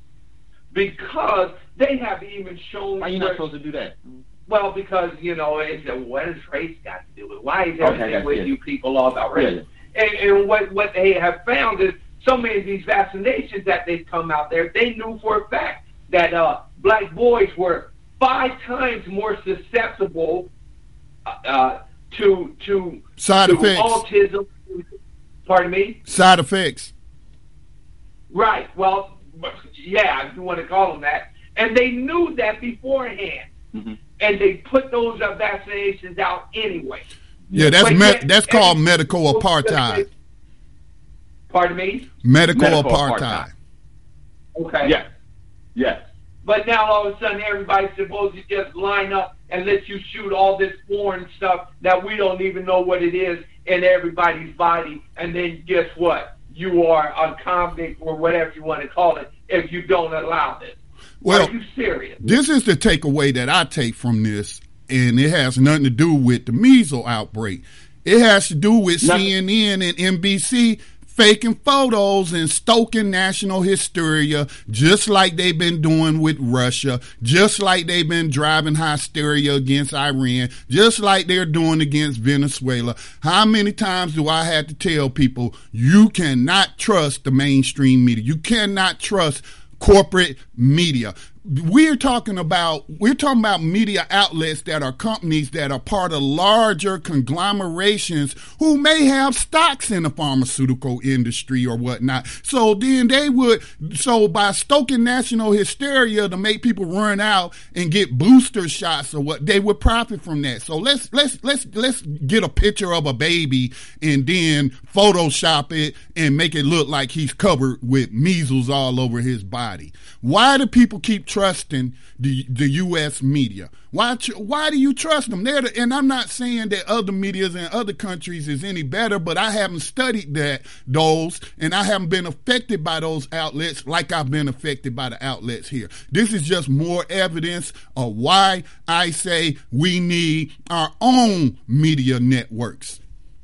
because they have even shown. Why are you not supposed to do that? Well, because you know, it's a, what has race got to do with? Why is everything okay, with it. you people all about race? Yeah. And, and what what they have found is so many of these vaccinations that they've come out there, they knew for a fact that uh, black boys were five times more susceptible uh, to to side to effects, autism. Pardon me. Side effects. Right. Well, yeah, if you want to call them that, and they knew that beforehand, mm-hmm. and they put those uh, vaccinations out anyway. Yeah, that's me- yet, that's called medical apartheid. Pardon me? Medical, medical apartheid. apartheid. Okay. Yes. Yes. But now all of a sudden everybody's supposed to just line up and let you shoot all this foreign stuff that we don't even know what it is in everybody's body. And then guess what? You are a convict or whatever you want to call it if you don't allow this. Well, are you serious? This is the takeaway that I take from this, and it has nothing to do with the measles outbreak. It has to do with nothing. C N N and N B C faking photos and stoking national hysteria, just like they've been doing with Russia, just like they've been driving hysteria against Iran, just like they're doing against Venezuela. How many times do I have to tell people, you cannot trust the mainstream media? You cannot trust corporate media. We're talking about we're talking about media outlets that are companies that are part of larger conglomerations who may have stocks in the pharmaceutical industry or whatnot. So then they would so by stoking national hysteria to make people run out and get booster shots or what, they would profit from that. So let's let's let's let's get a picture of a baby and then Photoshop it and make it look like he's covered with measles all over his body. Why do people keep trusting the the U S media? Why why do you trust them? They're the, and I'm not saying that other medias in other countries is any better, but I haven't studied that those, and I haven't been affected by those outlets like I've been affected by the outlets here. This is just more evidence of why I say we need our own media networks.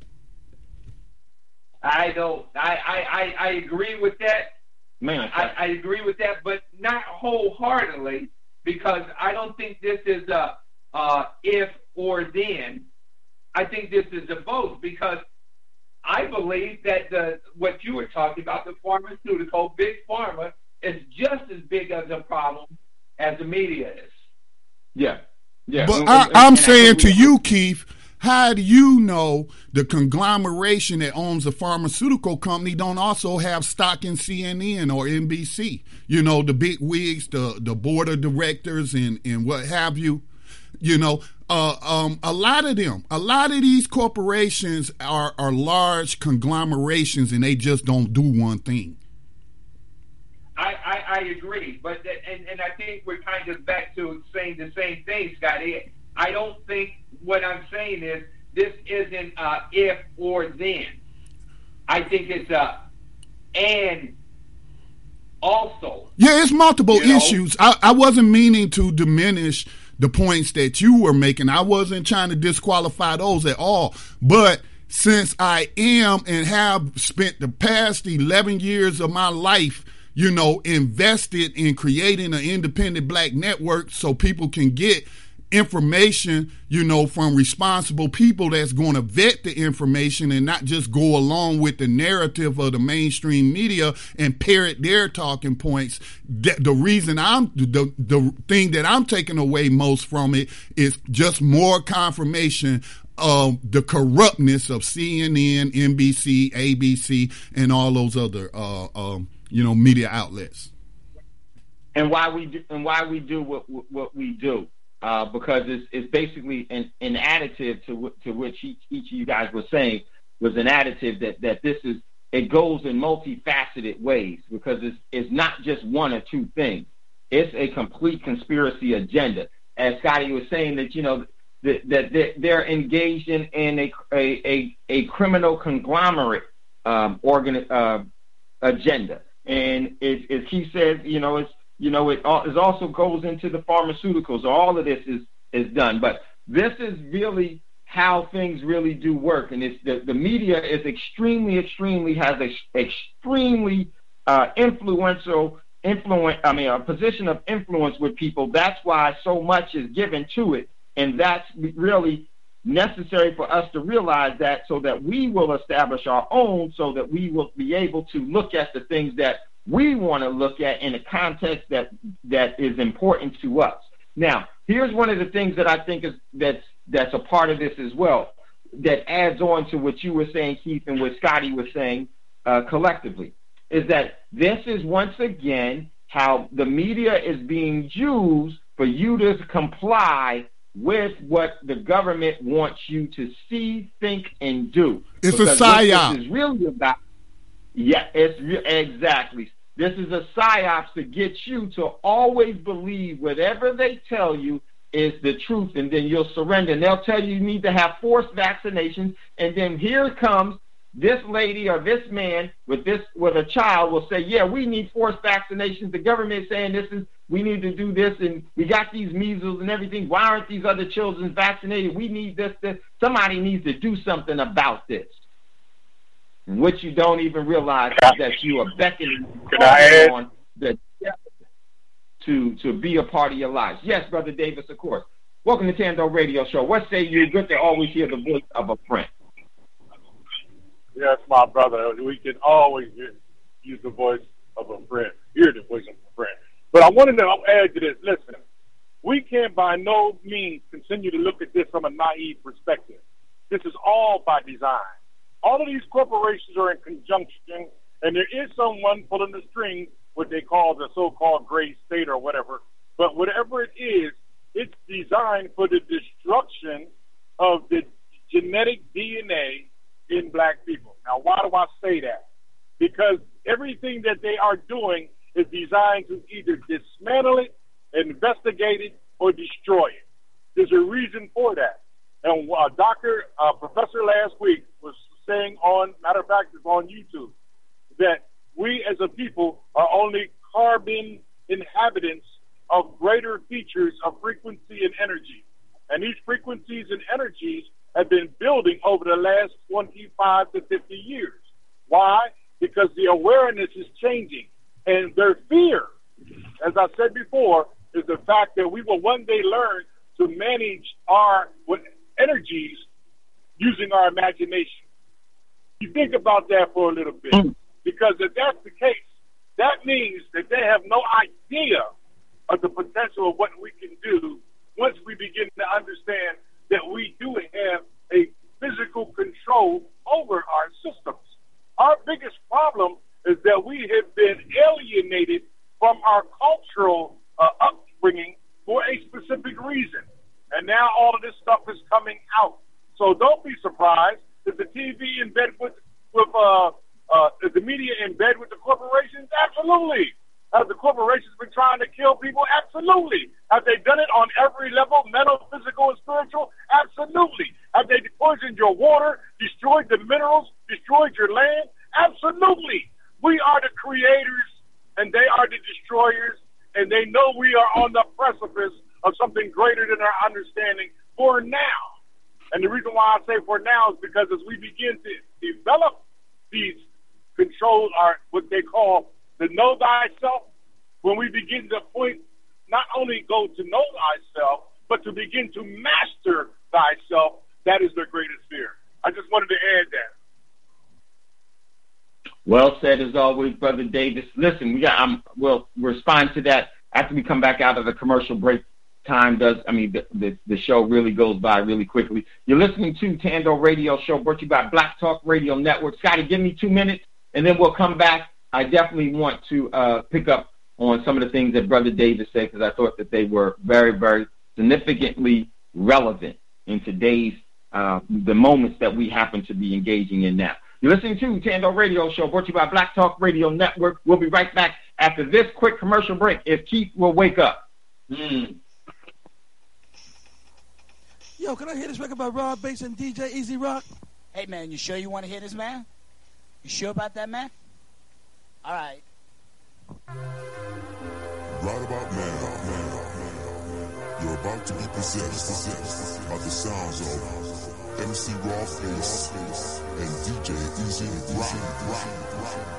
I don't. I I, I, I agree with that. Man, I, I agree with that, but not wholeheartedly, because I don't think this is a uh, if or then. I think this is a both, because I believe that the what you were talking about, the pharmaceutical, big pharma, is just as big as a problem as the media is. yeah, yeah. But And- I, and- I'm and I saying to agree. you, Keith, how do you know the conglomeration that owns a pharmaceutical company don't also have stock in C N N or N B C? You know, the big wigs, the, the board of directors and, and what have you. You know, uh, um, a lot of them, a lot of these corporations are, are large conglomerations and they just don't do one thing. I, I, I agree, but that, and, and I think we're kind of back to saying the same thing, Scotty. I don't think what I'm saying is this isn't a if or then. I think it's a and also. Yeah, it's multiple You know? issues. I, I wasn't meaning to diminish the points that you were making. I wasn't trying to disqualify those at all. But since I am and have spent the past eleven years of my life, you know, invested in creating an independent black network so people can get information, you know, from responsible people that's going to vet the information and not just go along with the narrative of the mainstream media and parrot their talking points. The, the reason I'm, the, the thing that I'm taking away most from it is just more confirmation of the corruptness of C N N, N B C, A B C, and all those other, uh, um, you know, media outlets. and why we do, and why we do what what we do. Uh, because it's, it's basically an, an additive to w- to which each, each of you guys were saying was an additive that, that this is, it goes in multifaceted ways, because it's, it's not just one or two things. It's a complete conspiracy agenda. As Scotty was saying, that, you know, that, that they're, they're engaged in, in a, a, a, a criminal conglomerate um, organ, uh, agenda. And it, as he says, you know, it's, You know, it, it also goes into the pharmaceuticals. All of this is, is done. But this is really how things really do work. And it's the, the media is extremely, extremely, has a extremely uh, influential, influence, I mean, a position of influence with people. That's why so much is given to it. And that's really necessary for us to realize that, so that we will establish our own, so that we will be able to look at the things that we want to look at in a context that that is important to us. Now, here's one of the things that I think is that's that's a part of this as well, that adds on to what you were saying, Keith, and what Scotty was saying uh, collectively, is that this is once again how the media is being used for you to comply with what the government wants you to see, think, and do. It's because a psyop. what this is really about. Yeah, it's re- exactly. This is a psyop to get you to always believe whatever they tell you is the truth, and then you'll surrender. And they'll tell you you need to have forced vaccinations, and then here comes this lady or this man with this with a child will say, yeah, we need forced vaccinations. The government is saying this is we need to do this, and we got these measles and everything. Why aren't these other children vaccinated? We need this. This. Somebody needs to do something about this. What you don't even realize is that you are beckoning on the to to be a part of your lives. Yes, Brother Davis, of course. Welcome to Tando Radio Show. What say you? Good to always hear the voice of a friend. Yes, my brother. We can always use the voice of a friend, hear the voice of a friend. But I wanted to add to this. Listen, we can by no means continue to look at this from a naive perspective. This is all by design. All of these corporations are in conjunction, and there is someone pulling the strings, what they call the so-called gray state or whatever. But whatever it is, it's designed for the destruction of the genetic D N A in black people. Now, why do I say that? Because everything that they are doing is designed to either dismantle it, investigate it, or destroy it. There's a reason for that. And uh, Doctor Uh, Professor last week was saying on, matter of fact, it's on YouTube, that we as a people are only carbon inhabitants of greater features of frequency and energy. And these frequencies and energies have been building over the last twenty-five to fifty years. Why? Because the awareness is changing. And their fear, as I said before, is the fact that we will one day learn to manage our energies using our imagination. You think about that for a little bit. Because if that's the case, that means that they have no idea of the potential of what we can do once we begin to understand that we do have a physical control over our systems. Our biggest problem is that we have been alienated from our cultural uh, upbringing for a specific reason. And now all of this stuff is coming out. So don't be surprised. Is the T V in bed with, with uh, uh, is the media in bed with the corporations? Absolutely. Have the corporations been trying to kill people? Absolutely. Have they done it on every level, mental, physical, and spiritual? Absolutely. Have they poisoned your water, destroyed the minerals, destroyed your land? Absolutely. We are the creators, and they are the destroyers, and they know we are on the precipice of something greater than our understanding for now. And the reason why I say for now is because as we begin to develop these controls, are what they call the know thyself, when we begin to point, not only go to know thyself, but to begin to master thyself, that is their greatest fear. I just wanted to add that. Well said as always, Brother Davis. Listen, we got. Um, we'll respond to that after we come back out of the commercial break. Time does. I mean, the, the the show really goes by really quickly. You're listening to Tando Radio Show, brought to you by Black Talk Radio Network. Scotty, give me two minutes, and then we'll come back. I definitely want to uh, pick up on some of the things that Brother Davis said because I thought that they were very, very significantly relevant in today's uh, the moments that we happen to be engaging in now. You're listening to Tando Radio Show, brought to you by Black Talk Radio Network. We'll be right back after this quick commercial break. If Keith will wake up. Mm. Yo, can I hear this record by Rob Bass and D J Easy Rock? Hey, man, you sure you want to hear this, man? You sure about that, man? All right. Right about now, you're about to be possessed by the sounds of M C Raw Face and D J Easy Rock.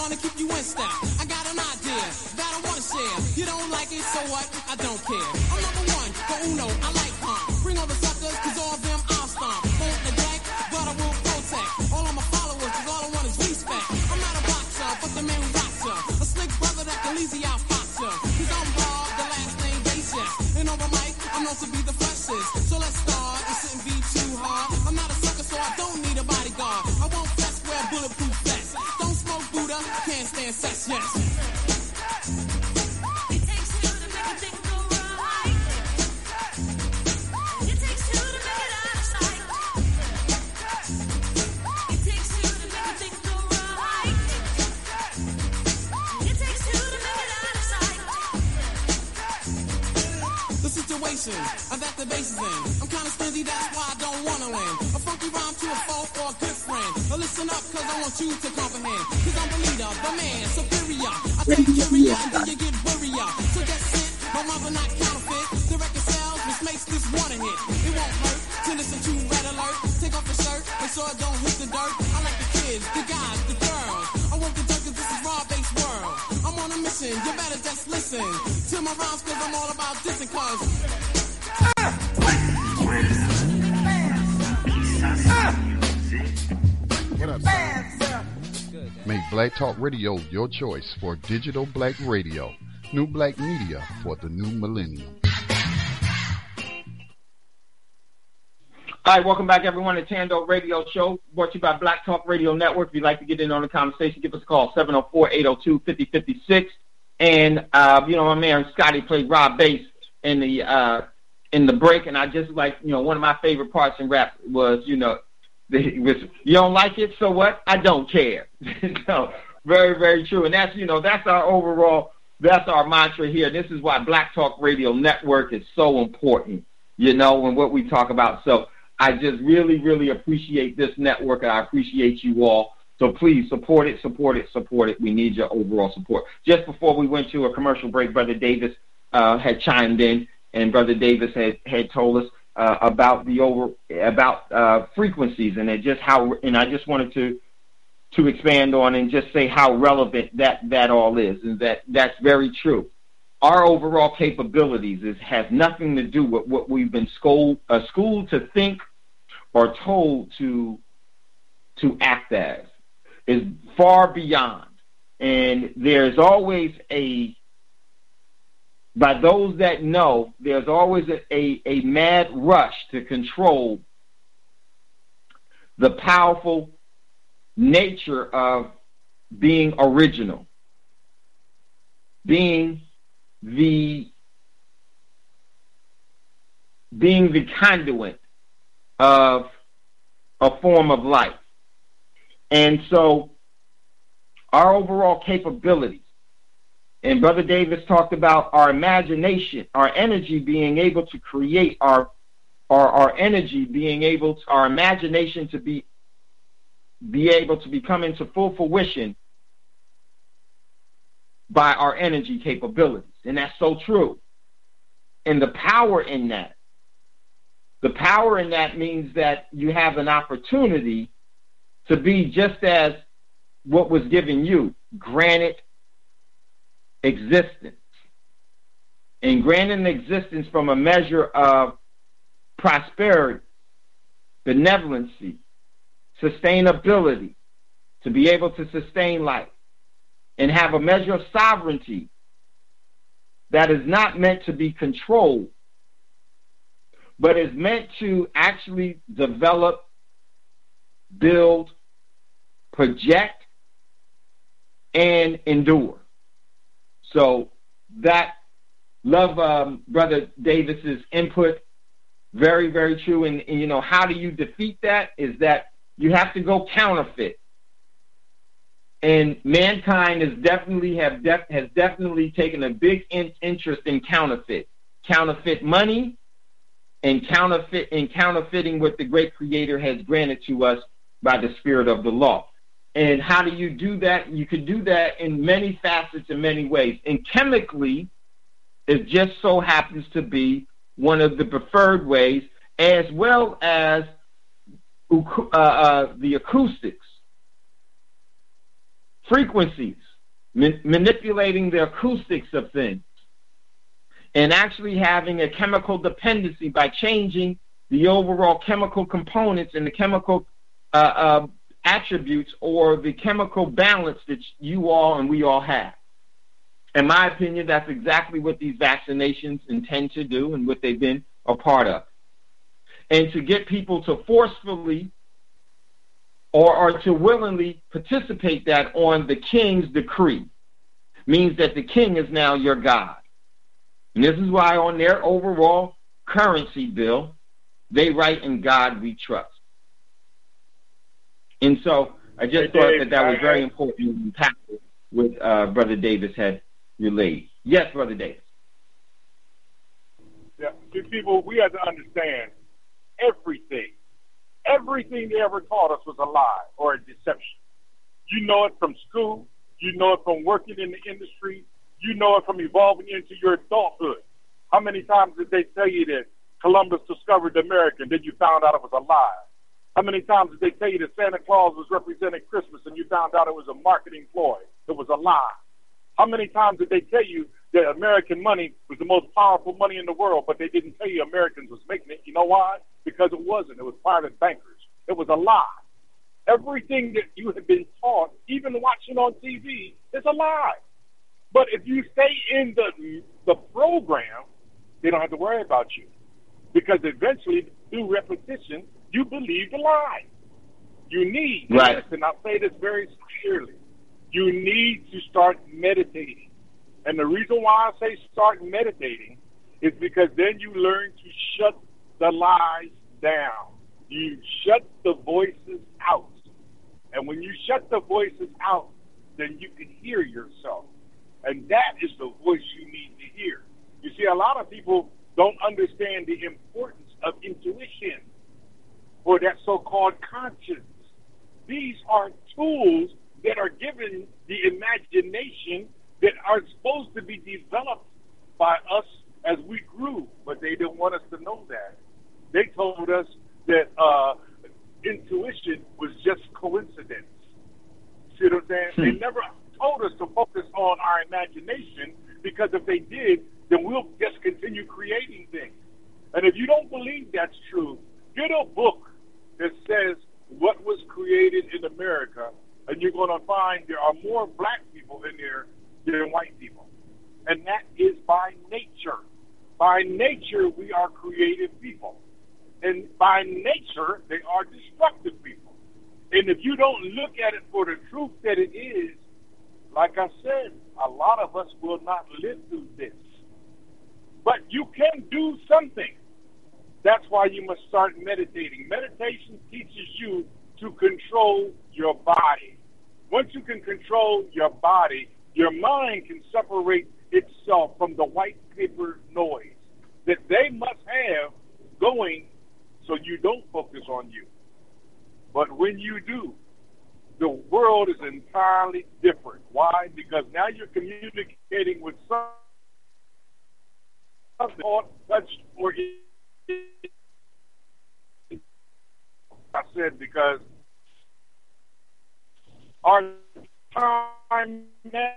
trying to keep you in step. I got an idea that I want to share. You don't like it, so what? I don't care. I'm number one, for Uno, I like pump. Bring all the suckers, cause all of them I'll stomp. Won't neglect, but I will protect. All of my followers, cause all I want is respect. I'm not a boxer, but the man who rocks her. A slick brother that can easy out fox her. Cause I'm Bob, the last name Basis. And over mic, I'm known to be the freshest. So let's start, it shouldn't be too hard. I'm not a sucker, so I don't need a bodyguard. I won't flex, wear bulletproof vest. Don't smoke Buddha, can't stand sex, yes. I got the bases in. I'm kinda stingy, that's why I don't wanna land. A funky rhyme to a foe or a good friend. But listen up, cause I want you to comprehend. Cause I'm the leader, the man, superior. I take curious and then you get worrier. So get sent, my rhymes are not counterfeit. The record sells, which makes this one a hit. It won't hurt to listen to Red Alert. Take off the shirt, make sure it don't hit the dirt. I like the kids, the guys, the girls. I work the dirt cause this is raw-based world. I'm on a mission, you better just listen to my rhymes cause I'm all about dissing cause What up, son? Make Black Talk Radio your choice for digital black radio. New black media for the new millennium. All right, welcome back, everyone, to Tando Radio Show, brought to you by Black Talk Radio Network. If you'd like to get in on the conversation, give us a call, seven oh four, eight oh two, five oh five six. And, uh, you know, my man Scotty played Rob Bass in the uh, in the break, and I just like, you know, one of my favorite parts in rap was, you know, the, was, you don't like it, so what? I don't care. So, very, very true. And that's, you know, that's our overall, that's our mantra here. This is why Black Talk Radio Network is so important, you know, and what we talk about. So I just really, really appreciate this network, and I appreciate you all. So please support it, support it, support it. We need your overall support. Just before we went to a commercial break, Brother Davis uh, had chimed in, and Brother Davis had, had told us uh, about the over about uh, frequencies, and it just how, and I just wanted to to expand on and just say how relevant that that all is, and that that's very true. Our overall capabilities is has nothing to do with what we've been schooled uh, schooled to think or told to to act as. Is far beyond, and there's always a, by those that know, there's always a, a, a mad rush to control the powerful nature of being original, being the being the conduit of a form of life. And so our overall capabilities, and Brother Davis talked about our imagination, our energy being able to create, our our, our energy being able to, our imagination to be be able to become into full fruition by our energy capabilities. And that's so true. And the power in that, the power in that means that you have an opportunity to be just as what was given you, granted existence. And granted existence from a measure of prosperity, benevolency, sustainability, to be able to sustain life, and have a measure of sovereignty that is not meant to be controlled, but is meant to actually develop, build, project, and endure. So that, love um, Brother Davis's input, very, very true. And, and, you know, how do you defeat that? Is that you have to go counterfeit. And mankind is definitely have def- has definitely taken a big in- interest in counterfeit. Counterfeit money and counterfeit and counterfeiting what the great Creator has granted to us by the spirit of the law. And how do you do that? You can do that in many facets, in many ways. And chemically, it just so happens to be one of the preferred ways, as well as uh, uh, the acoustics. frequencies, ma- manipulating the acoustics of things, and actually having a chemical dependency by changing the overall chemical components and the chemical uh, uh, attributes or the chemical balance that you all and we all have. In my opinion, that's exactly what these vaccinations intend to do and what they've been a part of. And to get people to forcefully or, or to willingly participate that on the king's decree means that the king is now your God. And this is why on their overall currency bill, they write, "In God we trust." And so I just hey, thought Dave, that that was I, very I, important and impactful what uh, Brother Davis had relayed. Yes, Brother Davis. Yeah, see, people, we have to understand everything. Everything they ever taught us was a lie or a deception. You know it from school. You know it from working in the industry. You know it from evolving into your adulthood. How many times did they tell you that Columbus discovered America and then you found out it was a lie? How many times did they tell you that Santa Claus was representing Christmas and you found out it was a marketing ploy? It was a lie. How many times did they tell you that American money was the most powerful money in the world, but they didn't tell you Americans was making it? You know why? Because it wasn't. It was private bankers. It was a lie. Everything that you have been taught, even watching on T V, is a lie. But if you stay in the the program, they don't have to worry about you. Because eventually, through repetition, you believe the lie. You need, right. and I'll say this very clearly, you need to start meditating. And the reason why I say start meditating is because then you learn to shut the lies down. You shut the voices out. And when you shut the voices out, then you can hear yourself. And that is the voice you need to hear. You see, a lot of people don't understand the importance of intuition or that so-called conscience. These are tools that are given the imagination that are supposed to be developed by us as we grew, but they didn't want us to know that. They told us that uh, intuition was just coincidence. See what I'm saying? Hmm. They never told us to focus on our imagination, because if they did, then we'll just continue creating things. And if you don't believe that's true, get a book that says what was created in America, and you're going to find there are more black people in there than white people. And that is by nature. By nature, we are creative people. And by nature, they are destructive people. And if you don't look at it for the truth that it is, like I said, a lot of us will not live through this. But you can do something. That's why you must start meditating. Meditation teaches you to control your body. Once you can control your body, your mind can separate itself from the white paper noise that they must have going so you don't focus on you. But when you do, the world is entirely different. Why? Because now you're communicating with something or touch or I said because our time now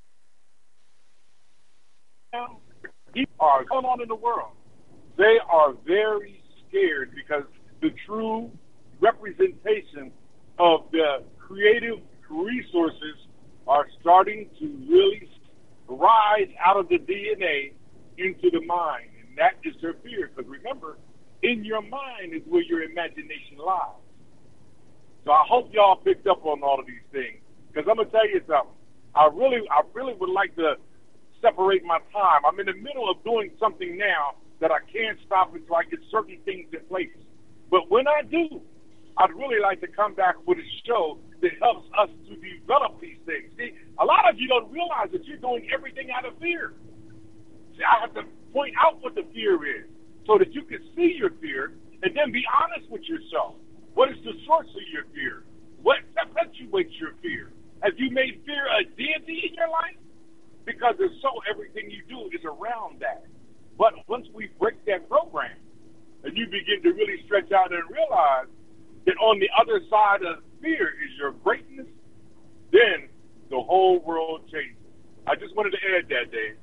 are going on in the world. They are very scared because the true representation of the creative resources are starting to really rise out of the D N A into the mind. And that is their fear. Because remember, in your mind is where your imagination lies. So I hope y'all picked up on all of these things. Because I'm going to tell you something. I really, I really would like to separate my time. I'm in the middle of doing something now that I can't stop until I get certain things in place. But when I do, I'd really like to come back with a show that helps us to develop these things. See, a lot of you don't realize that you're doing everything out of fear. See, I have to point out what the fear is so that you can see your fear and then be honest with yourself. What is the source of your fear? What perpetuates your fear? Have you made fear a deity in your life? Because it's so everything you do is around that. But once we break that program and you begin to really stretch out and realize that on the other side of fear is your greatness, then whole world changes. I just wanted to add that, Dave.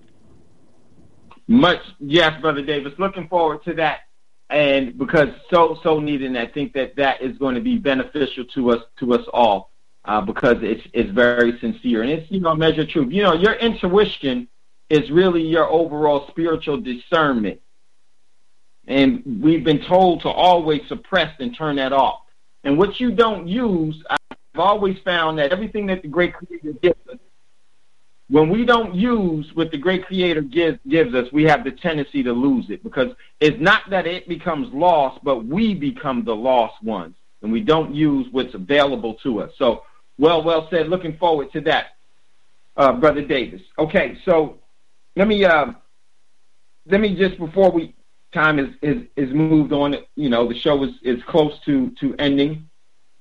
Much, yes, Brother Davis. Looking forward to that, and because so so needed, and I think that that is going to be beneficial to us to us all uh, because it's it's very sincere and it's you know measured truth. You know, your intuition is really your overall spiritual discernment, and we've been told to always suppress and turn that off. And what you don't use, I've always found that everything that the great Creator gives us, when we don't use what the great Creator gives, gives us, we have the tendency to lose it because it's not that it becomes lost, but we become the lost ones, and we don't use what's available to us. So, well, well said. Looking forward to that, uh, Brother Davis. Okay, so let me uh, let me just before we time is, is is moved on. You know, the show is is close to to ending,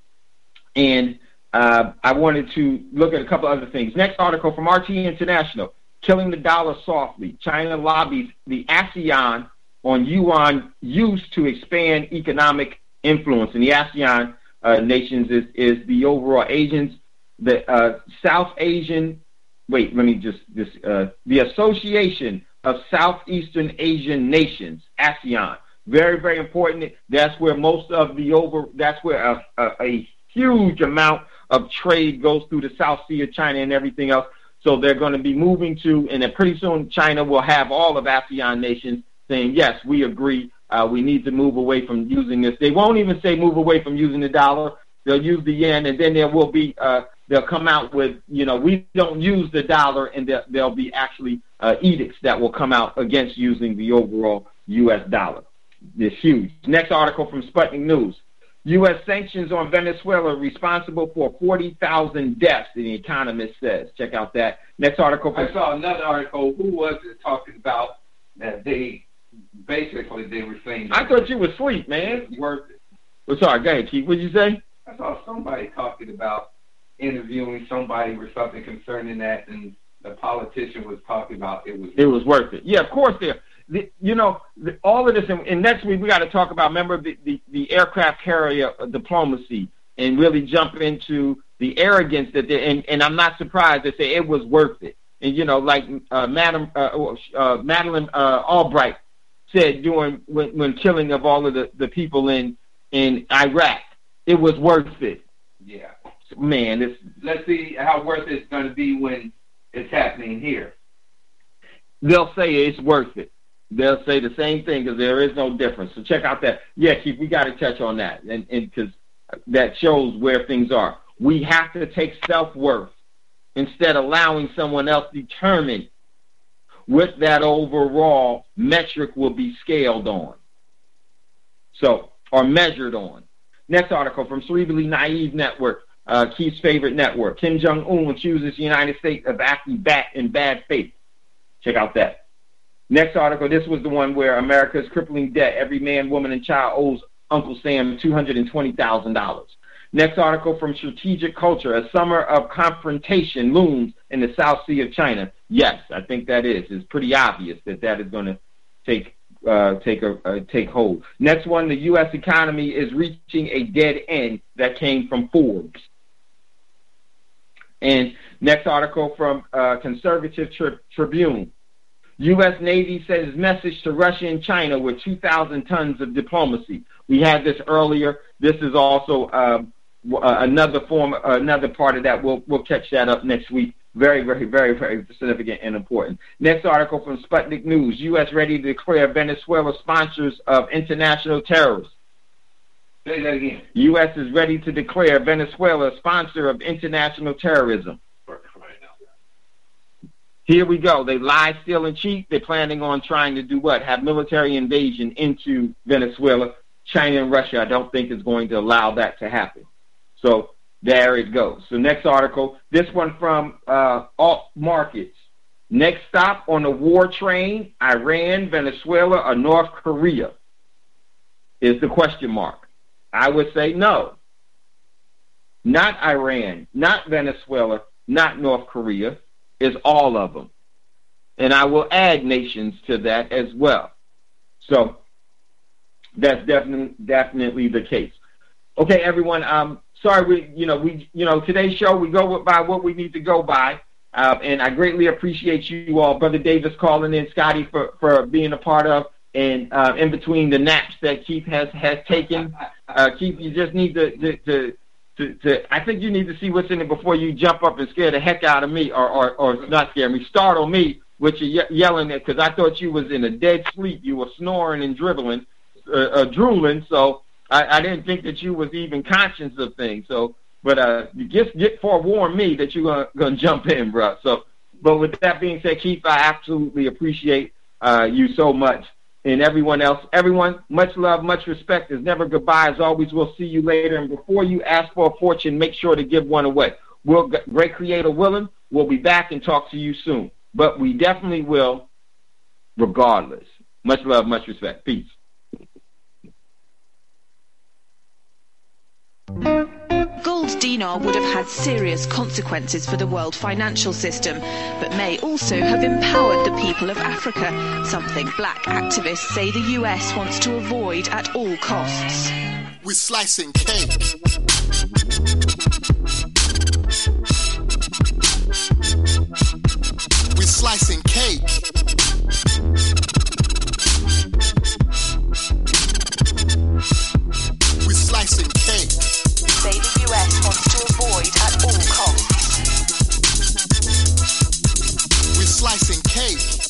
and Uh, I wanted to look at a couple other things. Next article from R T International, Killing the Dollar Softly. China lobbies the ASEAN on yuan use to expand economic influence. And the ASEAN uh, nations is, is the overall Asians, the uh, South Asian, wait, let me just, this, uh, the Association of Southeastern Asian Nations, ASEAN. Very, very important. That's where most of the over, that's where a, a, a huge amount of trade goes through the South Sea of China and everything else. So they're going to be moving to, and then pretty soon China will have all of ASEAN nations saying, yes, we agree, uh, we need to move away from using this. They won't even say move away from using the dollar. They'll use the yen, and then there will be, uh, they'll come out with, you know, we don't use the dollar, and there, there'll be actually uh, edicts that will come out against using the overall U S dollar. It's huge. Next article from Sputnik News. U S sanctions on Venezuela responsible for forty thousand deaths, the Economist says. Check out that. Next article. I saw another article. Who was it talking about that they basically they were saying. I thought you were asleep, man. It's worth it. Well, sorry, go ahead, Keith. What did you say? I saw somebody talking about interviewing somebody or something concerning that, and the politician was talking about it was. It was worth it. Yeah, of course. There. The, you know, the, all of this, and, and next week we got to talk about, remember, the, the, the aircraft carrier diplomacy and really jump into the arrogance that they, and, and I'm not surprised they say it was worth it. And, you know, like uh, Madam, uh, uh, Madeleine uh, Albright said during, when, when killing of all of the, the people in, in Iraq, it was worth it. Yeah. Man, it's, let's see how worth it's going to be when it's happening here. They'll say it's worth it. They'll say the same thing because there is no difference. So check out that. Yeah, Keith, we got to touch on that, and because that shows where things are. We have to take self-worth instead of allowing someone else determine what that overall metric will be scaled on. So, or measured on. Next article from Cerebrally Naive Network, uh, Keith's favorite network. Kim Jong-un accuses the United States of acting back in bad faith. Check out that. Next article, this was the one where America's crippling debt. Every man, woman, and child owes Uncle Sam two hundred twenty thousand dollars. Next article from Strategic Culture, a summer of confrontation looms in the South Sea of China. Yes, I think that is. It's pretty obvious that that is going to take uh, take a uh, take hold. Next one, the U S economy is reaching a dead end. That came from Forbes. And next article from uh, Conservative tri- Tribune. U S Navy sends message to Russia and China with two thousand tons of diplomacy. We had this earlier. This is also uh, another form, another part of that. We'll we'll catch that up next week. Very, very, very, very significant and important. Next article from Sputnik News. U S ready to declare Venezuela sponsors of international terrorists. Say that again. U S is ready to declare Venezuela a sponsor of international terrorism. Here we go. They lie, steal, and cheat. They're planning on trying to do what? Have military invasion into Venezuela. China and Russia, I don't think, is going to allow that to happen. So there it goes. So next article, this one from uh, Alt Markets. Next stop on the war train, Iran, Venezuela, or North Korea, is the question mark. I would say no. Not Iran, not Venezuela, not North Korea. Is all of them. And I will add nations to that as well. So that's definitely definitely the case. Okay, everyone. Um, sorry, we, you know, we, you know, today's show we go by what we need to go by, uh, and I greatly appreciate you all, Brother Davis calling in, Scotty for, for being a part of, and uh, in between the naps that Keith has has taken. Uh, Keith, you just need to to, to to to I think you need to see what's in it before you jump up and scare the heck out of me, or or, or not scare me, startle me with you ye- yelling it, because I thought you was in a dead sleep. You were snoring and dribbling, uh, uh, drooling, so. I, I didn't think that you was even conscious of things. So, but uh, you just get forewarn me that you're gonna, gonna jump in, bro. So, but with that being said, Keith, I absolutely appreciate uh, you so much, and everyone else. Everyone, much love, much respect. There's never goodbye. As always, we'll see you later. And before you ask for a fortune, make sure to give one away. We'll, great Creator willing, we'll be back and talk to you soon. But we definitely will, regardless. Much love, much respect. Peace. Gold dinar would have had serious consequences for the world financial system, but may also have empowered the people of Africa, something black activists say the U S wants to avoid at all costs. We're slicing cake. We're slicing cake. We're slicing cake. Say the U S wants to avoid at all costs. We're slicing cake.